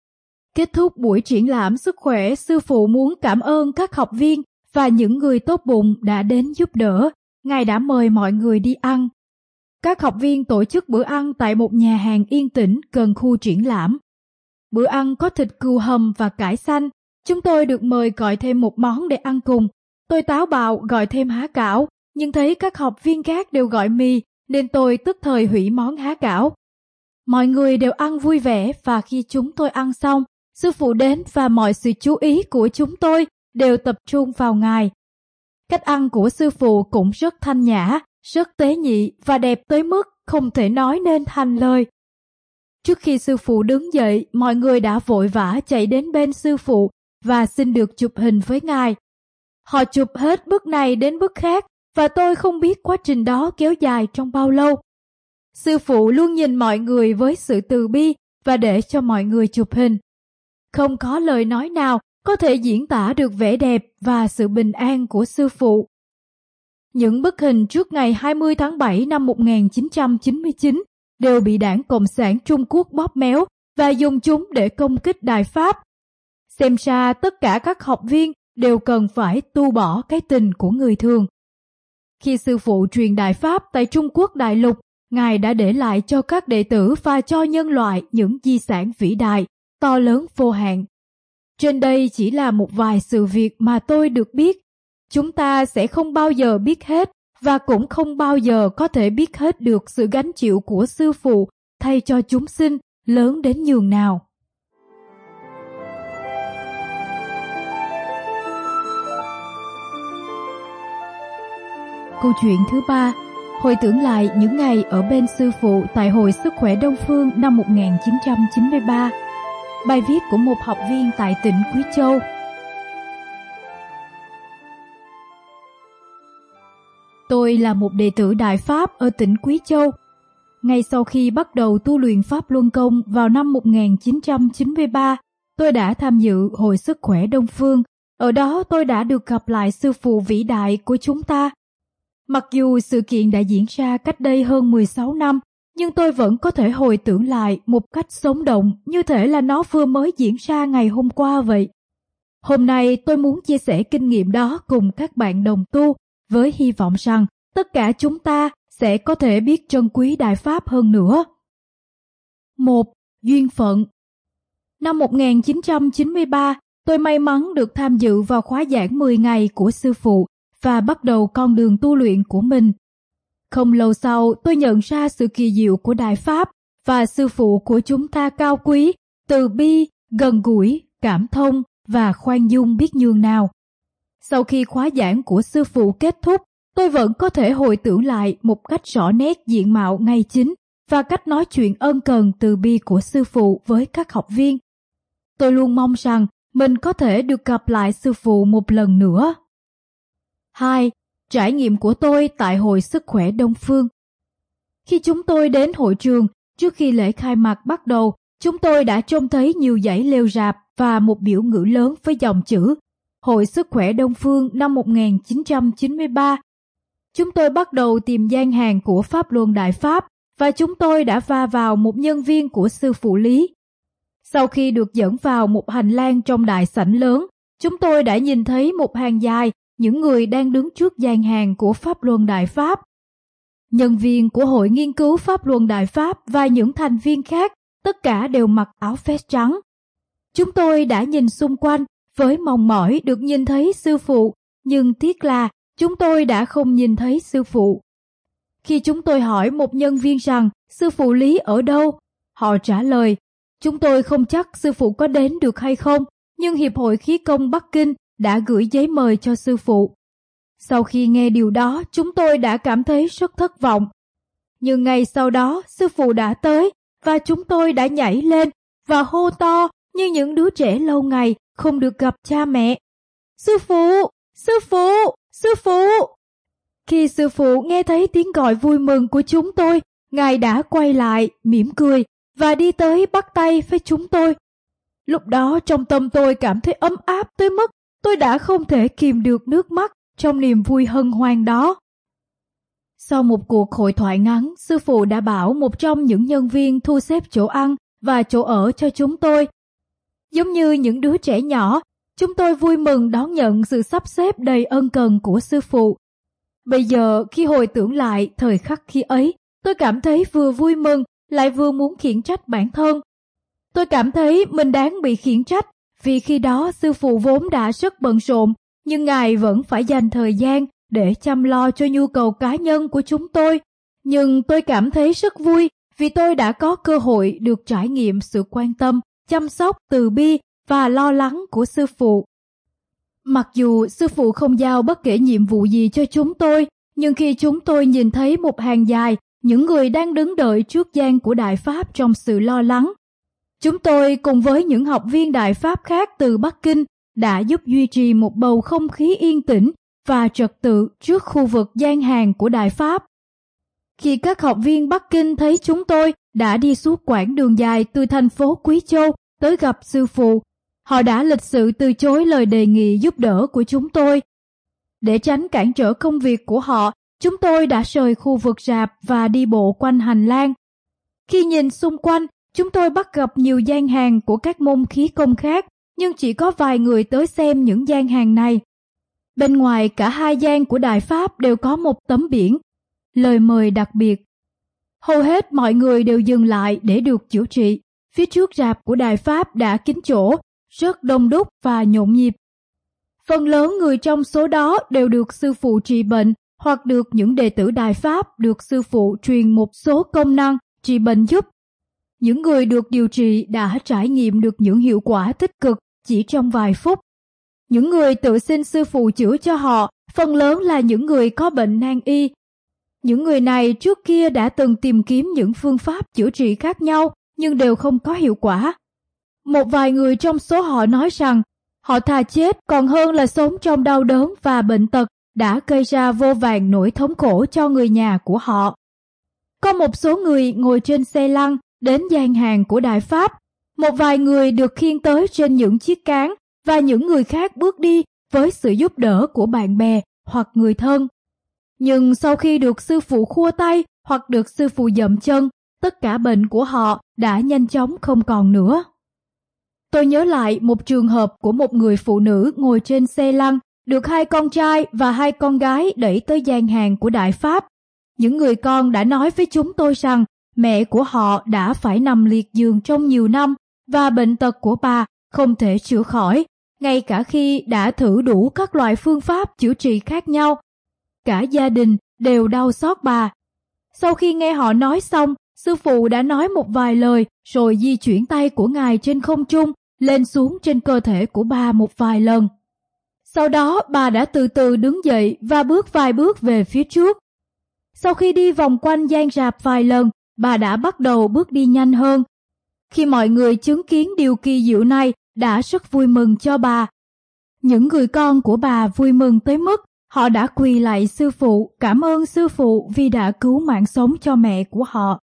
Kết thúc buổi triển lãm Sức khỏe, sư phụ muốn cảm ơn các học viên và những người tốt bụng đã đến giúp đỡ. Ngài đã mời mọi người đi ăn. Các học viên tổ chức bữa ăn tại một nhà hàng yên tĩnh gần khu triển lãm. Bữa ăn có thịt cừu hầm và cải xanh. Chúng tôi được mời gọi thêm một món để ăn cùng. Tôi táo bạo gọi thêm há cảo, nhưng thấy các học viên khác đều gọi mì, nên tôi tức thời hủy món há cảo. Mọi người đều ăn vui vẻ và khi chúng tôi ăn xong, sư phụ đến và mọi sự chú ý của chúng tôi đều tập trung vào Ngài. Cách ăn của sư phụ cũng rất thanh nhã, rất tế nhị và đẹp tới mức không thể nói nên thành lời. Trước khi sư phụ đứng dậy, mọi người đã vội vã chạy đến bên sư phụ và xin được chụp hình với Ngài. Họ chụp hết bức này đến bức khác và tôi không biết quá trình đó kéo dài trong bao lâu. Sư phụ luôn nhìn mọi người với sự từ bi và để cho mọi người chụp hình. Không có lời nói nào có thể diễn tả được vẻ đẹp và sự bình an của sư phụ. Những bức hình trước ngày 20 tháng 7 năm 1999 đều bị Đảng Cộng sản Trung Quốc bóp méo và dùng chúng để công kích Đài Pháp. Xem ra tất cả các học viên đều cần phải tu bỏ cái tình của người thường. Khi sư phụ truyền Đại Pháp tại Trung Quốc đại lục, Ngài đã để lại cho các đệ tử và cho nhân loại những di sản vĩ đại, to lớn vô hạn. Trên đây chỉ là một vài sự việc mà tôi được biết. Chúng ta sẽ không bao giờ biết hết và cũng không bao giờ có thể biết hết được sự gánh chịu của sư phụ thay cho chúng sinh lớn đến nhường nào. Câu chuyện thứ 3, hồi tưởng lại những ngày ở bên sư phụ tại Hội Sức khỏe Đông Phương năm 1993. Bài viết của một học viên tại tỉnh Quý Châu. Tôi là một đệ tử Đại Pháp ở tỉnh Quý Châu. ngay sau khi bắt đầu tu luyện Pháp Luân Công vào năm 1993, tôi đã tham dự Hội Sức Khỏe Đông Phương. Ở đó tôi đã được gặp lại sư phụ vĩ đại của chúng ta. Mặc dù sự kiện đã diễn ra cách đây hơn 16 năm, nhưng tôi vẫn có thể hồi tưởng lại một cách sống động, như thể là nó vừa mới diễn ra ngày hôm qua vậy. Hôm nay tôi muốn chia sẻ kinh nghiệm đó cùng các bạn đồng tu, với hy vọng rằng tất cả chúng ta sẽ có thể biết trân quý Đại Pháp hơn nữa. 1. Duyên phận. Năm 1993, tôi may mắn được tham dự vào khóa giảng 10 ngày của sư phụ và bắt đầu con đường tu luyện của mình. Không lâu sau, tôi nhận ra sự kỳ diệu của Đại Pháp và sư phụ của chúng ta cao quý, từ bi, gần gũi, cảm thông và khoan dung biết nhường nào. Sau khi khóa giảng của sư phụ kết thúc, tôi vẫn có thể hồi tưởng lại một cách rõ nét diện mạo ngay chính và cách nói chuyện ân cần từ bi của sư phụ với các học viên. Tôi luôn mong rằng mình có thể được gặp lại sư phụ một lần nữa. 2. Trải nghiệm của tôi tại Hội Sức Khỏe Đông Phương. Khi chúng tôi đến hội trường, trước khi lễ khai mạc bắt đầu, chúng tôi đã trông thấy nhiều dãy lều rạp và một biểu ngữ lớn với dòng chữ Hội Sức Khỏe Đông Phương năm 1993. Chúng tôi bắt đầu tìm gian hàng của Pháp Luân Đại Pháp và chúng tôi đã va vào một nhân viên của sư phụ Lý. Sau khi được dẫn vào một hành lang trong đại sảnh lớn, chúng tôi đã nhìn thấy một hàng dài những người đang đứng trước gian hàng của Pháp Luân Đại Pháp. Nhân viên của Hội Nghiên cứu Pháp Luân Đại Pháp và những thành viên khác, tất cả đều mặc áo vest trắng. Chúng tôi đã nhìn xung quanh với mong mỏi được nhìn thấy sư phụ, nhưng tiếc là chúng tôi đã không nhìn thấy sư phụ. Khi chúng tôi hỏi một nhân viên rằng sư phụ Lý ở đâu, họ trả lời, chúng tôi không chắc sư phụ có đến được hay không, nhưng Hiệp hội Khí công Bắc Kinh đã gửi giấy mời cho sư phụ. Sau khi nghe điều đó, chúng tôi đã cảm thấy rất thất vọng. Nhưng ngày sau đó, sư phụ đã tới và chúng tôi đã nhảy lên và hô to như những đứa trẻ lâu ngày không được gặp cha mẹ. Sư phụ! Sư phụ! Sư phụ! Khi sư phụ nghe thấy tiếng gọi vui mừng của chúng tôi, Ngài đã quay lại, mỉm cười và đi tới bắt tay với chúng tôi. Lúc đó trong tâm tôi cảm thấy ấm áp tới mức tôi đã không thể kìm được nước mắt trong niềm vui hân hoan đó. Sau một cuộc hội thoại ngắn, sư phụ đã bảo một trong những nhân viên thu xếp chỗ ăn và chỗ ở cho chúng tôi. Giống như những đứa trẻ nhỏ, chúng tôi vui mừng đón nhận sự sắp xếp đầy ân cần của sư phụ. Bây giờ khi hồi tưởng lại thời khắc khi ấy, tôi cảm thấy vừa vui mừng lại vừa muốn khiển trách bản thân. Tôi cảm thấy mình đáng bị khiển trách vì khi đó sư phụ vốn đã rất bận rộn, nhưng Ngài vẫn phải dành thời gian để chăm lo cho nhu cầu cá nhân của chúng tôi. Nhưng tôi cảm thấy rất vui vì tôi đã có cơ hội được trải nghiệm sự quan tâm, chăm sóc từ bi và lo lắng của sư phụ. Mặc dù sư phụ không giao bất kể nhiệm vụ gì cho chúng tôi, nhưng khi chúng tôi nhìn thấy một hàng dài những người đang đứng đợi trước gian của Đại Pháp trong sự lo lắng, chúng tôi cùng với những học viên Đại Pháp khác từ Bắc Kinh đã giúp duy trì một bầu không khí yên tĩnh và trật tự trước khu vực gian hàng của Đại Pháp. Khi các học viên Bắc Kinh thấy chúng tôi đã đi suốt quãng đường dài từ thành phố Quý Châu tới gặp sư phụ, họ đã lịch sự từ chối lời đề nghị giúp đỡ của chúng tôi. Để tránh cản trở công việc của họ, chúng tôi đã rời khu vực rạp và đi bộ quanh hành lang. Khi nhìn xung quanh, chúng tôi bắt gặp nhiều gian hàng của các môn khí công khác, nhưng chỉ có vài người tới xem những gian hàng này. Bên ngoài cả hai gian của Đại Pháp đều có một tấm biển, lời mời đặc biệt. Hầu hết mọi người đều dừng lại để được chữa trị. Phía trước rạp của Đại Pháp đã kín chỗ, rất đông đúc và nhộn nhịp. Phần lớn người trong số đó đều được sư phụ trị bệnh hoặc được những đệ tử Đại Pháp được sư phụ truyền một số công năng trị bệnh giúp. Những người được điều trị đã trải nghiệm được những hiệu quả tích cực chỉ trong vài phút. Những người tự xin sư phụ chữa cho họ, phần lớn là những người có bệnh nan y. Những người này trước kia đã từng tìm kiếm những phương pháp chữa trị khác nhau, nhưng đều không có hiệu quả. Một vài người trong số họ nói rằng, họ thà chết còn hơn là sống trong đau đớn và bệnh tật đã gây ra vô vàn nỗi thống khổ cho người nhà của họ. Có một số người ngồi trên xe lăn đến gian hàng của Đại Pháp. Một vài người được khiêng tới trên những chiếc cáng và những người khác bước đi với sự giúp đỡ của bạn bè hoặc người thân. Nhưng sau khi được sư phụ khua tay hoặc được sư phụ dậm chân, tất cả bệnh của họ đã nhanh chóng không còn nữa. Tôi nhớ lại một trường hợp của một người phụ nữ ngồi trên xe lăn, được 2 con trai và 2 con gái đẩy tới gian hàng của Đại Pháp. Những người con đã nói với chúng tôi rằng mẹ của họ đã phải nằm liệt giường trong nhiều năm và bệnh tật của bà không thể chữa khỏi, ngay cả khi đã thử đủ các loại phương pháp chữa trị khác nhau. Cả gia đình đều đau xót bà. Sau khi nghe họ nói xong, sư phụ đã nói một vài lời rồi di chuyển tay của ngài trên không trung lên xuống trên cơ thể của bà một vài lần. Sau đó bà đã từ từ đứng dậy và bước vài bước về phía trước. Sau khi đi vòng quanh gian rạp vài lần, bà đã bắt đầu bước đi nhanh hơn. Khi mọi người chứng kiến điều kỳ diệu này đã rất vui mừng cho bà. Những người con của bà vui mừng tới mức họ đã quỳ lạy sư phụ, cảm ơn sư phụ vì đã cứu mạng sống cho mẹ của họ.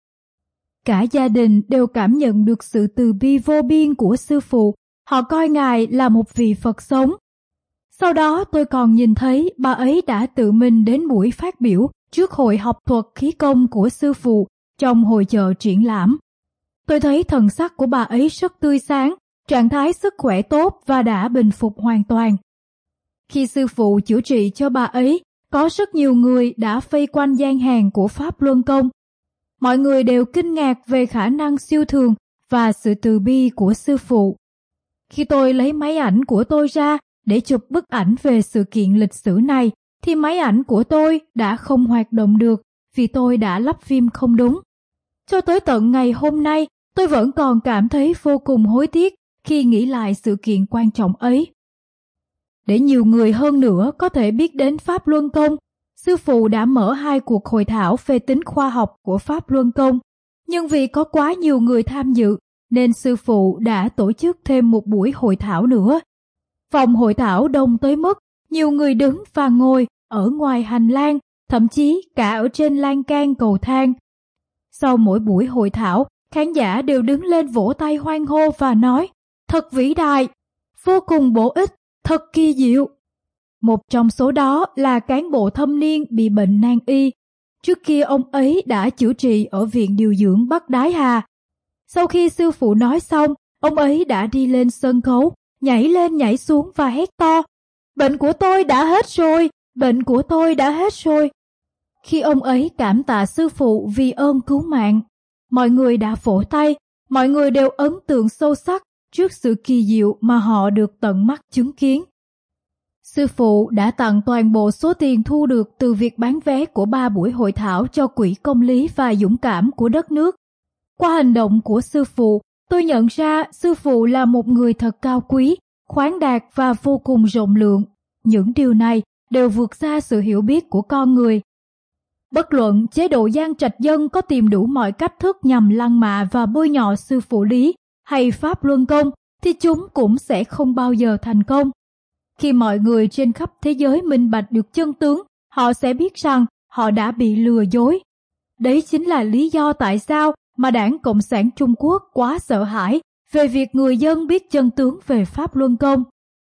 Cả gia đình đều cảm nhận được sự từ bi vô biên của sư phụ. Họ coi ngài là một vị Phật sống. Sau đó tôi còn nhìn thấy bà ấy đã tự mình đến buổi phát biểu trước hội học thuật khí công của sư phụ trong hội chợ triển lãm. Tôi thấy thần sắc của bà ấy rất tươi sáng, trạng thái sức khỏe tốt và đã bình phục hoàn toàn. Khi sư phụ chữa trị cho bà ấy, có rất nhiều người đã vây quanh gian hàng của Pháp Luân Công. Mọi người đều kinh ngạc về khả năng siêu thường và sự từ bi của sư phụ. Khi tôi lấy máy ảnh của tôi ra để chụp bức ảnh về sự kiện lịch sử này, thì máy ảnh của tôi đã không hoạt động được vì tôi đã lắp phim không đúng. Cho tới tận ngày hôm nay, tôi vẫn còn cảm thấy vô cùng hối tiếc khi nghĩ lại sự kiện quan trọng ấy. Để nhiều người hơn nữa có thể biết đến Pháp Luân Công, sư phụ đã mở 2 cuộc hội thảo về tính khoa học của Pháp Luân Công. Nhưng vì có quá nhiều người tham dự, nên sư phụ đã tổ chức thêm một buổi hội thảo nữa. Phòng hội thảo đông tới mức nhiều người đứng và ngồi ở ngoài hành lang, thậm chí cả ở trên lan can cầu thang. Sau mỗi buổi hội thảo, khán giả đều đứng lên vỗ tay hoan hô và nói, thật vĩ đại, vô cùng bổ ích, thật kỳ diệu. Một trong số đó là cán bộ thâm niên bị bệnh nan y. Trước kia ông ấy đã chữa trị ở Viện Điều dưỡng Bắc Đái Hà. Sau khi sư phụ nói xong, ông ấy đã đi lên sân khấu, nhảy lên nhảy xuống và hét to, bệnh của tôi đã hết rồi, bệnh của tôi đã hết rồi. Khi ông ấy cảm tạ sư phụ vì ơn cứu mạng, mọi người đã vỗ tay, mọi người đều ấn tượng sâu sắc trước sự kỳ diệu mà họ được tận mắt chứng kiến. Sư phụ đã tặng toàn bộ số tiền thu được từ việc bán vé của 3 buổi hội thảo cho Quỹ Công lý và Dũng cảm của đất nước. Qua hành động của sư phụ, tôi nhận ra sư phụ là một người thật cao quý, khoáng đạt và vô cùng rộng lượng. Những điều này đều vượt xa sự hiểu biết của con người. Bất luận chế độ Giang Trạch Dân có tìm đủ mọi cách thức nhằm lăng mạ và bôi nhọ sư phụ Lý hay Pháp Luân Công, thì chúng cũng sẽ không bao giờ thành công. Khi mọi người trên khắp thế giới minh bạch được chân tướng, họ sẽ biết rằng họ đã bị lừa dối. Đấy chính là lý do tại sao mà Đảng Cộng sản Trung Quốc quá sợ hãi về việc người dân biết chân tướng về Pháp Luân Công.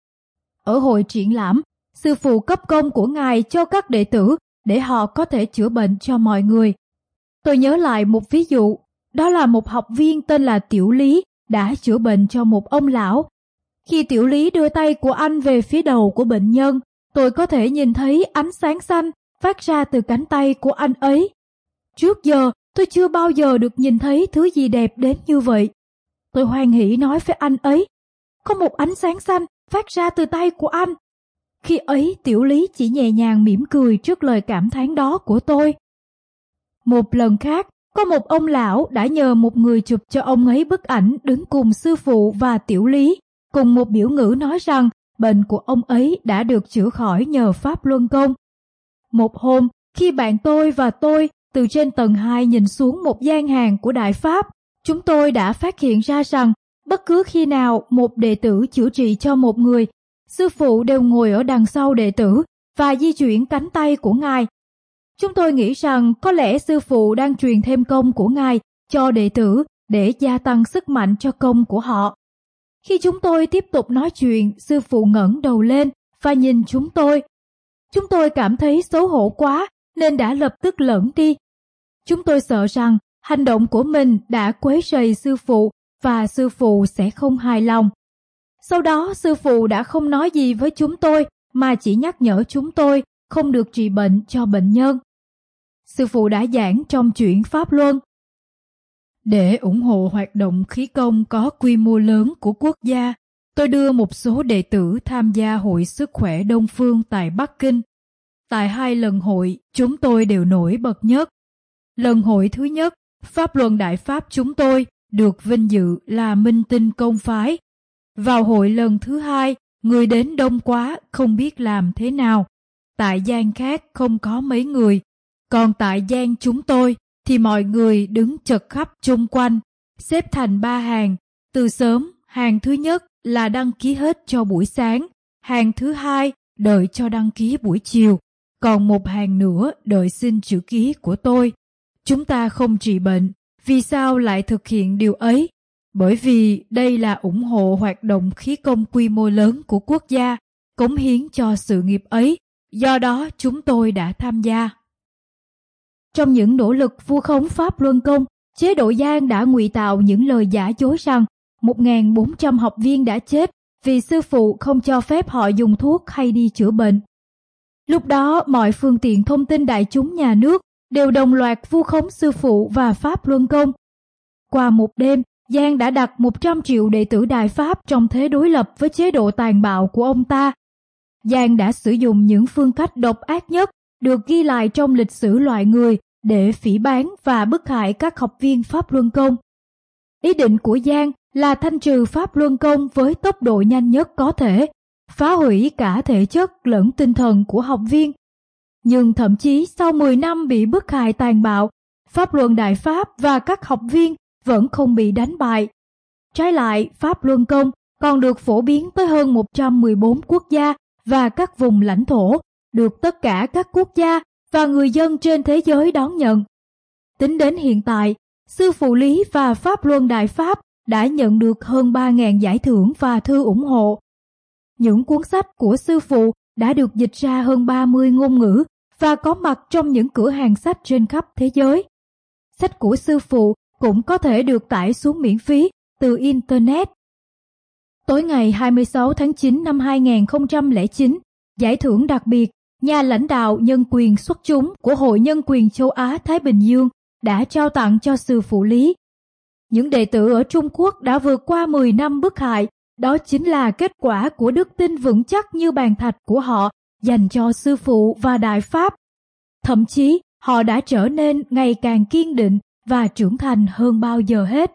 Ở hội triển lãm, sư phụ cấp công của ngài cho các đệ tử để họ có thể chữa bệnh cho mọi người. Tôi nhớ lại một ví dụ, đó là một học viên tên là Tiểu Lý đã chữa bệnh cho một ông lão. Khi Tiểu Lý đưa tay của anh về phía đầu của bệnh nhân, tôi có thể nhìn thấy ánh sáng xanh phát ra từ cánh tay của anh ấy. Trước giờ, tôi chưa bao giờ được nhìn thấy thứ gì đẹp đến như vậy. Tôi hoan hỉ nói với anh ấy, có một ánh sáng xanh phát ra từ tay của anh. Khi ấy, Tiểu Lý chỉ nhẹ nhàng mỉm cười trước lời cảm thán đó của tôi. Một lần khác, có một ông lão đã nhờ một người chụp cho ông ấy bức ảnh đứng cùng sư phụ và Tiểu Lý, cùng một biểu ngữ nói rằng bệnh của ông ấy đã được chữa khỏi nhờ Pháp Luân Công. Một hôm, khi bạn tôi và tôi từ trên tầng 2 nhìn xuống một gian hàng của Đại Pháp, chúng tôi đã phát hiện ra rằng bất cứ khi nào một đệ tử chữa trị cho một người, sư phụ đều ngồi ở đằng sau đệ tử và di chuyển cánh tay của ngài. Chúng tôi nghĩ rằng có lẽ sư phụ đang truyền thêm công của Ngài cho đệ tử để gia tăng sức mạnh cho công của họ. Khi chúng tôi tiếp tục nói chuyện, sư phụ ngẩng đầu lên và nhìn chúng tôi. Chúng tôi cảm thấy xấu hổ quá nên đã lập tức lẩn đi. Chúng tôi sợ rằng hành động của mình đã quấy rầy sư phụ và sư phụ sẽ không hài lòng. Sau đó sư phụ đã không nói gì với chúng tôi mà chỉ nhắc nhở chúng tôi không được trị bệnh cho bệnh nhân. Sư phụ đã giảng trong chuyện Pháp Luân. Để ủng hộ hoạt động khí công có quy mô lớn của quốc gia, tôi đưa một số đệ tử tham gia Hội Sức khỏe Đông phương tại Bắc Kinh. Tại 2 lần hội, chúng tôi đều nổi bật nhất. Lần hội thứ nhất, Pháp Luân Đại Pháp chúng tôi được vinh dự là minh tinh công phái. Vào hội lần thứ 2, người đến đông quá không biết làm thế nào. Tại gian khác không có mấy người, còn tại gian chúng tôi thì mọi người đứng chật khắp chung quanh, xếp thành 3 hàng. Từ sớm, hàng thứ nhất là đăng ký hết cho buổi sáng, hàng thứ 2 đợi cho đăng ký buổi chiều, còn một hàng nữa đợi xin chữ ký của tôi. Chúng ta không trị bệnh, vì sao lại thực hiện điều ấy? Bởi vì đây là ủng hộ hoạt động khí công quy mô lớn của quốc gia, cống hiến cho sự nghiệp ấy, do đó chúng tôi đã tham gia. Trong những nỗ lực vu khống Pháp Luân Công, chế độ Giang đã ngụy tạo những lời giả dối rằng 1.400 học viên đã chết vì sư phụ không cho phép họ dùng thuốc hay đi chữa bệnh. Lúc đó, mọi phương tiện thông tin đại chúng nhà nước đều đồng loạt vu khống sư phụ và Pháp Luân Công. Qua một đêm, Giang đã đặt 100 triệu đệ tử Đại Pháp trong thế đối lập với chế độ tàn bạo của ông ta. Giang đã sử dụng những phương cách độc ác nhất được ghi lại trong lịch sử loài người để phỉ báng và bức hại các học viên Pháp Luân Công. Ý định của Giang là thanh trừ Pháp Luân Công với tốc độ nhanh nhất có thể, phá hủy cả thể chất lẫn tinh thần của học viên. Nhưng thậm chí sau 10 năm bị bức hại tàn bạo, Pháp Luân Đại Pháp và các học viên vẫn không bị đánh bại. Trái lại, Pháp Luân Công còn được phổ biến tới hơn 114 quốc gia và các vùng lãnh thổ, được tất cả các quốc gia và người dân trên thế giới đón nhận. Tính đến hiện tại, Sư Phụ Lý và Pháp Luân Đại Pháp đã nhận được hơn 3.000 giải thưởng và thư ủng hộ. Những cuốn sách của Sư Phụ đã được dịch ra hơn 30 ngôn ngữ và có mặt trong những cửa hàng sách trên khắp thế giới. Sách của Sư Phụ cũng có thể được tải xuống miễn phí từ Internet. Tối ngày 26 tháng 9 năm 2009, giải thưởng đặc biệt Nhà lãnh đạo nhân quyền xuất chúng của Hội Nhân quyền châu Á-Thái Bình Dương đã trao tặng cho Sư Phụ Lý. Những đệ tử ở Trung Quốc đã vượt qua 10 năm bức hại, đó chính là kết quả của đức tin vững chắc như bàn thạch của họ dành cho Sư Phụ và Đại Pháp. Thậm chí, họ đã trở nên ngày càng kiên định và trưởng thành hơn bao giờ hết.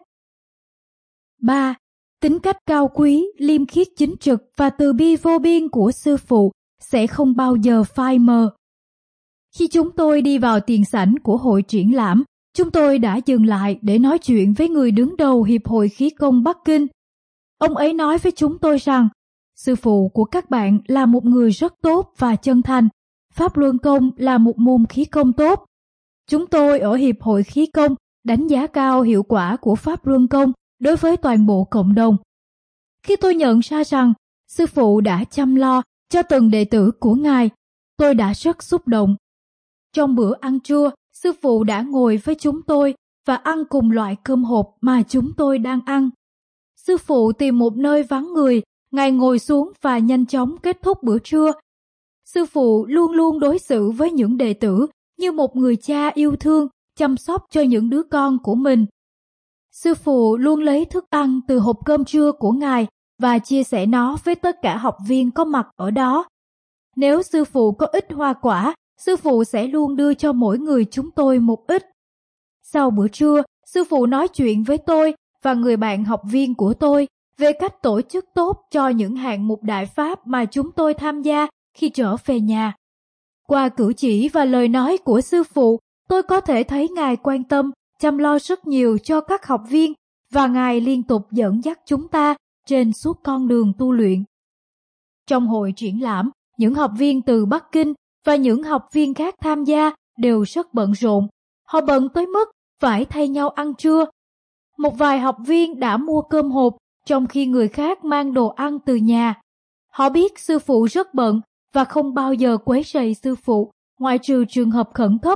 3. Tính cách cao quý, liêm khiết chính trực và từ bi vô biên của Sư Phụ sẽ không bao giờ phai mờ. Khi chúng tôi đi vào tiền sảnh của hội triển lãm, chúng tôi đã dừng lại để nói chuyện với người đứng đầu Hiệp hội Khí công Bắc Kinh. Ông ấy nói với chúng tôi rằng, Sư Phụ của các bạn là một người rất tốt và chân thành. Pháp Luân Công là một môn khí công tốt. Chúng tôi ở Hiệp hội Khí công đánh giá cao hiệu quả của Pháp Luân Công đối với toàn bộ cộng đồng. Khi tôi nhận ra rằng Sư Phụ đã chăm lo cho từng đệ tử của Ngài, tôi đã rất xúc động. Trong bữa ăn trưa, Sư Phụ đã ngồi với chúng tôi và ăn cùng loại cơm hộp mà chúng tôi đang ăn. Sư Phụ tìm một nơi vắng người, Ngài ngồi xuống và nhanh chóng kết thúc bữa trưa. Sư Phụ luôn luôn đối xử với những đệ tử như một người cha yêu thương, chăm sóc cho những đứa con của mình. Sư Phụ luôn lấy thức ăn từ hộp cơm trưa của Ngài và chia sẻ nó với tất cả học viên có mặt ở đó. Nếu Sư Phụ có ít hoa quả, Sư Phụ sẽ luôn đưa cho mỗi người chúng tôi một ít. Sau bữa trưa, Sư Phụ nói chuyện với tôi và người bạn học viên của tôi về cách tổ chức tốt cho những hạng mục Đại Pháp mà chúng tôi tham gia khi trở về nhà. Qua cử chỉ và lời nói của Sư Phụ, tôi có thể thấy Ngài quan tâm, chăm lo rất nhiều cho các học viên và Ngài liên tục dẫn dắt chúng ta trên suốt con đường tu luyện. Trong hội triển lãm, những học viên từ Bắc Kinh và những học viên khác tham gia đều rất bận rộn. Họ bận tới mức phải thay nhau ăn trưa. Một vài học viên đã mua cơm hộp, trong khi người khác mang đồ ăn từ nhà. Họ biết sư phụ rất bận và không bao giờ quấy rầy sư phụ, ngoại trừ trường hợp khẩn cấp.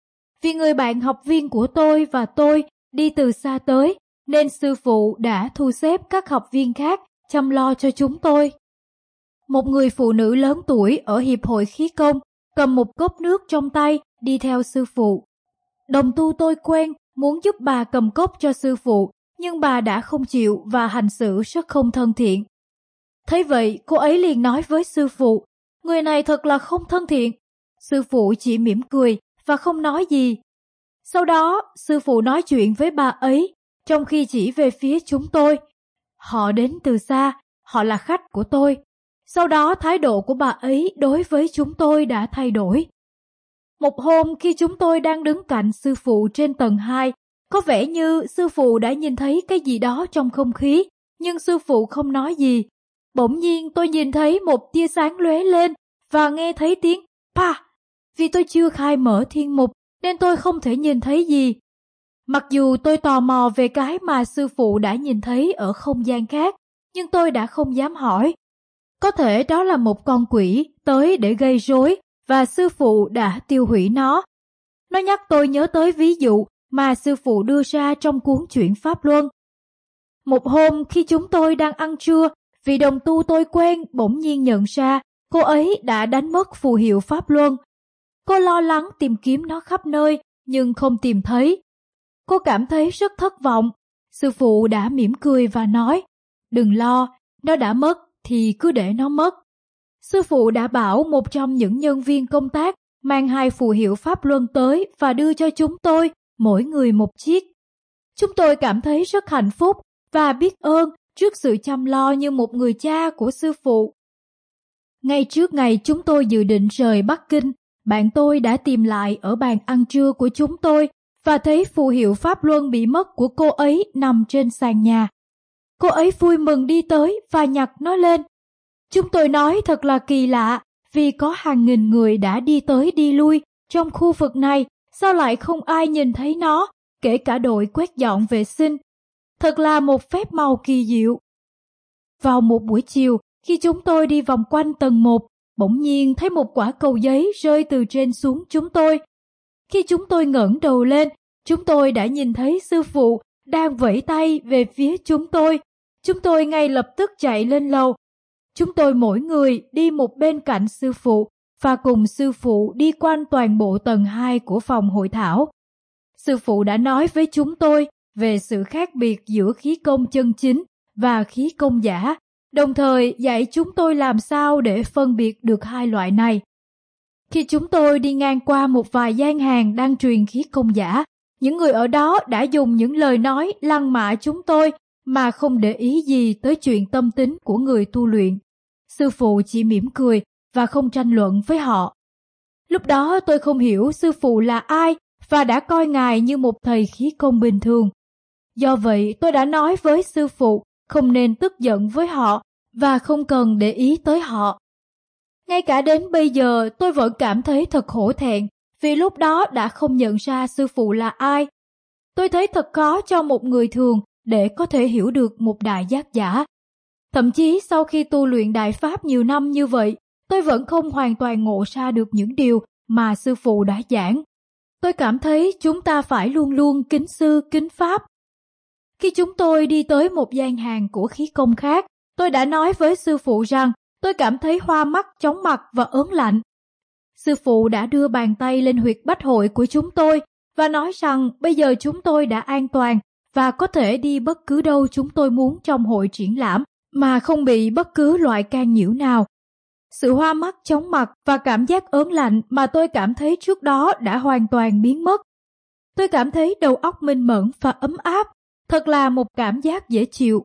Vì người bạn học viên của tôi và tôi đi từ xa tới, nên sư phụ đã thu xếp các học viên khác chăm lo cho chúng tôi. Một người phụ nữ lớn tuổi ở Hiệp hội Khí công cầm một cốc nước trong tay đi theo sư phụ. Đồng tu tôi quen muốn giúp bà cầm cốc cho sư phụ, nhưng bà đã không chịu và hành xử rất không thân thiện. Thấy vậy, cô ấy liền nói với sư phụ, người này thật là không thân thiện. Sư phụ chỉ mỉm cười và không nói gì. Sau đó, sư phụ nói chuyện với bà ấy, trong khi chỉ về phía chúng tôi. Họ đến từ xa, họ là khách của tôi. Sau đó thái độ của bà ấy đối với chúng tôi đã thay đổi. Một hôm khi chúng tôi đang đứng cạnh sư phụ trên tầng 2, có vẻ như sư phụ đã nhìn thấy cái gì đó trong không khí, nhưng sư phụ không nói gì. Bỗng nhiên tôi nhìn thấy một tia sáng lóe lên và nghe thấy tiếng pa. Vì tôi chưa khai mở thiên mục nên tôi không thể nhìn thấy gì. Mặc dù tôi tò mò về cái mà sư phụ đã nhìn thấy ở không gian khác, nhưng tôi đã không dám hỏi. Có thể đó là một con quỷ tới để gây rối và sư phụ đã tiêu hủy nó. Nó nhắc tôi nhớ tới ví dụ mà sư phụ đưa ra trong cuốn Chuyển Pháp Luân. Một hôm khi chúng tôi đang ăn trưa, vị đồng tu tôi quen bỗng nhiên nhận ra cô ấy đã đánh mất phù hiệu Pháp Luân. Cô lo lắng tìm kiếm nó khắp nơi nhưng không tìm thấy. Cô cảm thấy rất thất vọng. Sư phụ đã mỉm cười và nói, đừng lo, nó đã mất thì cứ để nó mất. Sư phụ đã bảo một trong những nhân viên công tác mang 2 phù hiệu Pháp Luân tới và đưa cho chúng tôi, mỗi người một chiếc. Chúng tôi cảm thấy rất hạnh phúc và biết ơn trước sự chăm lo như một người cha của sư phụ. Ngay trước ngày chúng tôi dự định rời Bắc Kinh, bạn tôi đã tìm lại ở bàn ăn trưa của chúng tôi và thấy phù hiệu Pháp Luân bị mất của cô ấy nằm trên sàn nhà. Cô ấy vui mừng đi tới và nhặt nó lên. Chúng tôi nói thật là kỳ lạ, vì có hàng nghìn người đã đi tới đi lui trong khu vực này, sao lại không ai nhìn thấy nó, kể cả đội quét dọn vệ sinh. Thật là một phép màu kỳ diệu. Vào một buổi chiều, khi chúng tôi đi vòng quanh tầng 1, bỗng nhiên thấy một quả cầu giấy rơi từ trên xuống chúng tôi. Khi chúng tôi ngẩng đầu lên, chúng tôi đã nhìn thấy sư phụ đang vẫy tay về phía chúng tôi. Chúng tôi ngay lập tức chạy lên lầu. Chúng tôi mỗi người đi một bên cạnh sư phụ và cùng sư phụ đi quanh toàn bộ tầng 2 của phòng hội thảo. Sư phụ đã nói với chúng tôi về sự khác biệt giữa khí công chân chính và khí công giả, đồng thời dạy chúng tôi làm sao để phân biệt được hai loại này. Khi chúng tôi đi ngang qua một vài gian hàng đang truyền khí công giả, những người ở đó đã dùng những lời nói lăng mạ chúng tôi mà không để ý gì tới chuyện tâm tính của người tu luyện. Sư phụ chỉ mỉm cười và không tranh luận với họ. Lúc đó tôi không hiểu sư phụ là ai và đã coi ngài như một thầy khí công bình thường. Do vậy tôi đã nói với sư phụ không nên tức giận với họ và không cần để ý tới họ. Ngay cả đến bây giờ tôi vẫn cảm thấy thật hổ thẹn vì lúc đó đã không nhận ra sư phụ là ai. Tôi thấy thật khó cho một người thường để có thể hiểu được một đại giác giả. Thậm chí sau khi tu luyện Đại Pháp nhiều năm như vậy, tôi vẫn không hoàn toàn ngộ ra được những điều mà sư phụ đã giảng. Tôi cảm thấy chúng ta phải luôn luôn kính sư kính Pháp. Khi chúng tôi đi tới một gian hàng của khí công khác, tôi đã nói với sư phụ rằng tôi cảm thấy hoa mắt, chóng mặt và ớn lạnh. Sư phụ đã đưa bàn tay lên huyệt bách hội của chúng tôi và nói rằng bây giờ chúng tôi đã an toàn và có thể đi bất cứ đâu chúng tôi muốn trong hội triển lãm mà không bị bất cứ loại can nhiễu nào. Sự hoa mắt, chóng mặt và cảm giác ớn lạnh mà tôi cảm thấy trước đó đã hoàn toàn biến mất. Tôi cảm thấy đầu óc minh mẫn và ấm áp, thật là một cảm giác dễ chịu.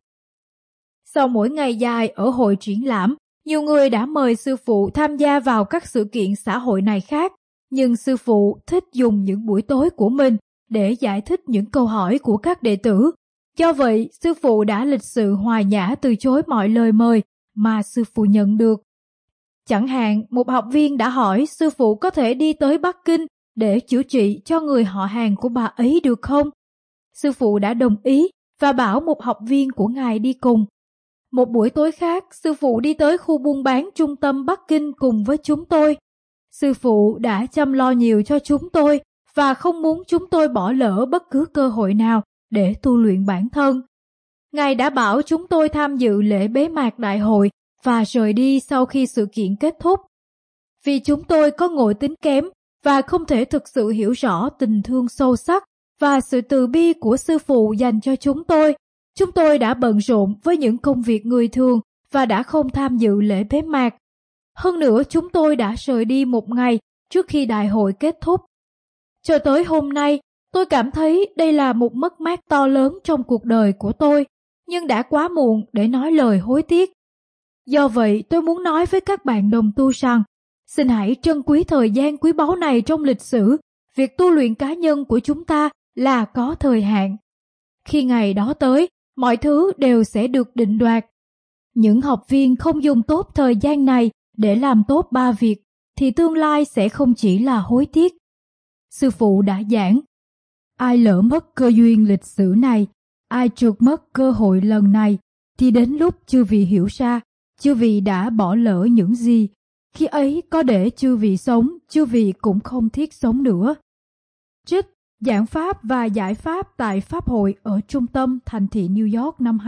Sau mỗi ngày dài ở hội triển lãm, nhiều người đã mời sư phụ tham gia vào các sự kiện xã hội này khác, nhưng sư phụ thích dùng những buổi tối của mình để giải thích những câu hỏi của các đệ tử. Do vậy, sư phụ đã lịch sự hòa nhã từ chối mọi lời mời mà sư phụ nhận được. Chẳng hạn, một học viên đã hỏi sư phụ có thể đi tới Bắc Kinh để chữa trị cho người họ hàng của bà ấy được không? Sư phụ đã đồng ý và bảo một học viên của ngài đi cùng. Một buổi tối khác, sư phụ đi tới khu buôn bán trung tâm Bắc Kinh cùng với chúng tôi. Sư phụ đã chăm lo nhiều cho chúng tôi và không muốn chúng tôi bỏ lỡ bất cứ cơ hội nào để tu luyện bản thân. Ngài đã bảo chúng tôi tham dự lễ bế mạc đại hội và rời đi sau khi sự kiện kết thúc. Vì chúng tôi có ngộ tính kém và không thể thực sự hiểu rõ tình thương sâu sắc và sự từ bi của sư phụ dành cho chúng tôi đã bận rộn với những công việc người thường và đã không tham dự lễ bế mạc. Hơn nữa, chúng tôi đã rời đi một ngày trước khi đại hội kết thúc. Cho tới hôm nay, tôi cảm thấy đây là một mất mát to lớn trong cuộc đời của tôi, nhưng đã quá muộn để nói lời hối tiếc. Do vậy, tôi muốn nói với các bạn đồng tu rằng, xin hãy trân quý thời gian quý báu này trong lịch sử. Việc tu luyện cá nhân của chúng ta là có thời hạn. Khi ngày đó tới, mọi thứ đều sẽ được định đoạt. Những học viên không dùng tốt thời gian này để làm tốt 3 việc, thì tương lai sẽ không chỉ là hối tiếc. Sư phụ đã giảng, ai lỡ mất cơ duyên lịch sử này, ai trượt mất cơ hội lần này, thì đến lúc chư vị hiểu ra, chư vị đã bỏ lỡ những gì. Khi ấy có để chư vị sống, chư vị cũng không thiết sống nữa. Trích giảng pháp và giải pháp tại Pháp hội ở trung tâm thành thị New York năm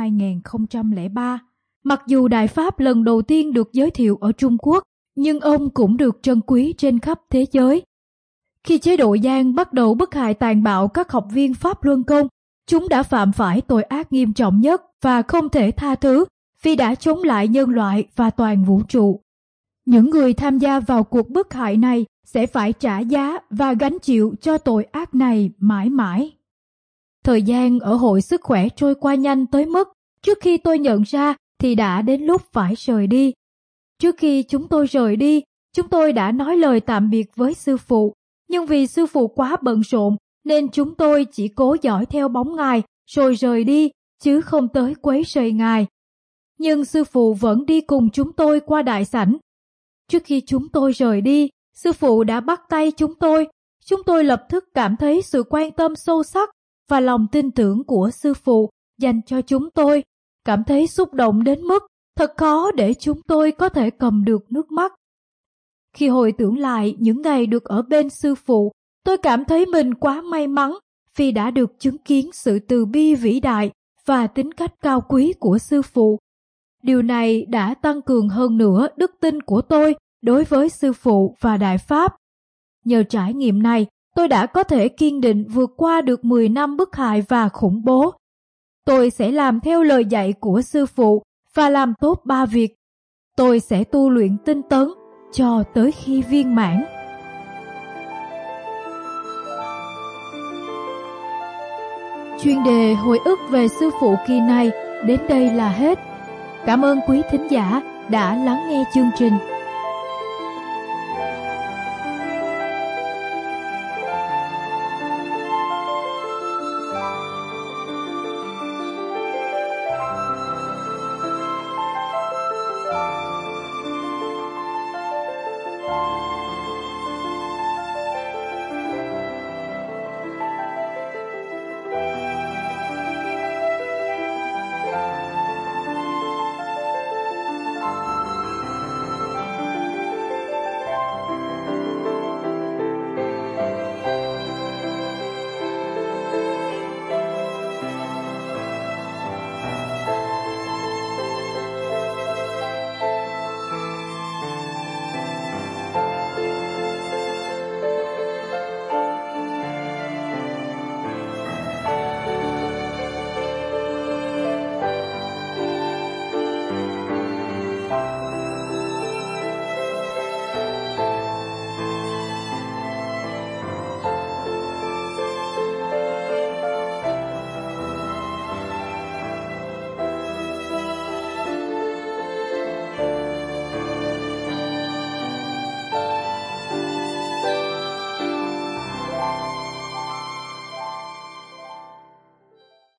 2003. Mặc dù Đại Pháp lần đầu tiên được giới thiệu ở Trung Quốc, nhưng ông cũng được trân quý trên khắp thế giới. Khi chế độ Giang bắt đầu bức hại tàn bạo các học viên Pháp Luân Công, chúng đã phạm phải tội ác nghiêm trọng nhất và không thể tha thứ vì đã chống lại nhân loại và toàn vũ trụ. Những người tham gia vào cuộc bức hại này sẽ phải trả giá và gánh chịu cho tội ác này mãi mãi. Thời gian ở hội sức khỏe trôi qua nhanh tới mức trước khi tôi nhận ra thì đã đến lúc phải rời đi. Trước khi chúng tôi rời đi, chúng tôi đã nói lời tạm biệt với sư phụ, nhưng vì sư phụ quá bận rộn nên chúng tôi chỉ cố dõi theo bóng ngài rồi rời đi, chứ không tới quấy rầy ngài. Nhưng sư phụ vẫn đi cùng chúng tôi qua đại sảnh. Trước khi chúng tôi rời đi, sư phụ đã bắt tay chúng tôi lập tức cảm thấy sự quan tâm sâu sắc và lòng tin tưởng của sư phụ dành cho chúng tôi, cảm thấy xúc động đến mức thật khó để chúng tôi có thể cầm được nước mắt. Khi hồi tưởng lại những ngày được ở bên sư phụ, tôi cảm thấy mình quá may mắn vì đã được chứng kiến sự từ bi vĩ đại và tính cách cao quý của sư phụ. Điều này đã tăng cường hơn nữa đức tin của tôi đối với sư phụ và Đại Pháp. Nhờ trải nghiệm này, tôi đã có thể kiên định vượt qua được 10 năm bức hại và khủng bố. Tôi sẽ làm theo lời dạy của sư phụ và làm tốt 3 việc. Tôi sẽ tu luyện tinh tấn cho tới khi viên mãn. Chuyên đề hồi ức về sư phụ kỳ này đến đây là hết. Cảm ơn quý thính giả đã lắng nghe chương trình.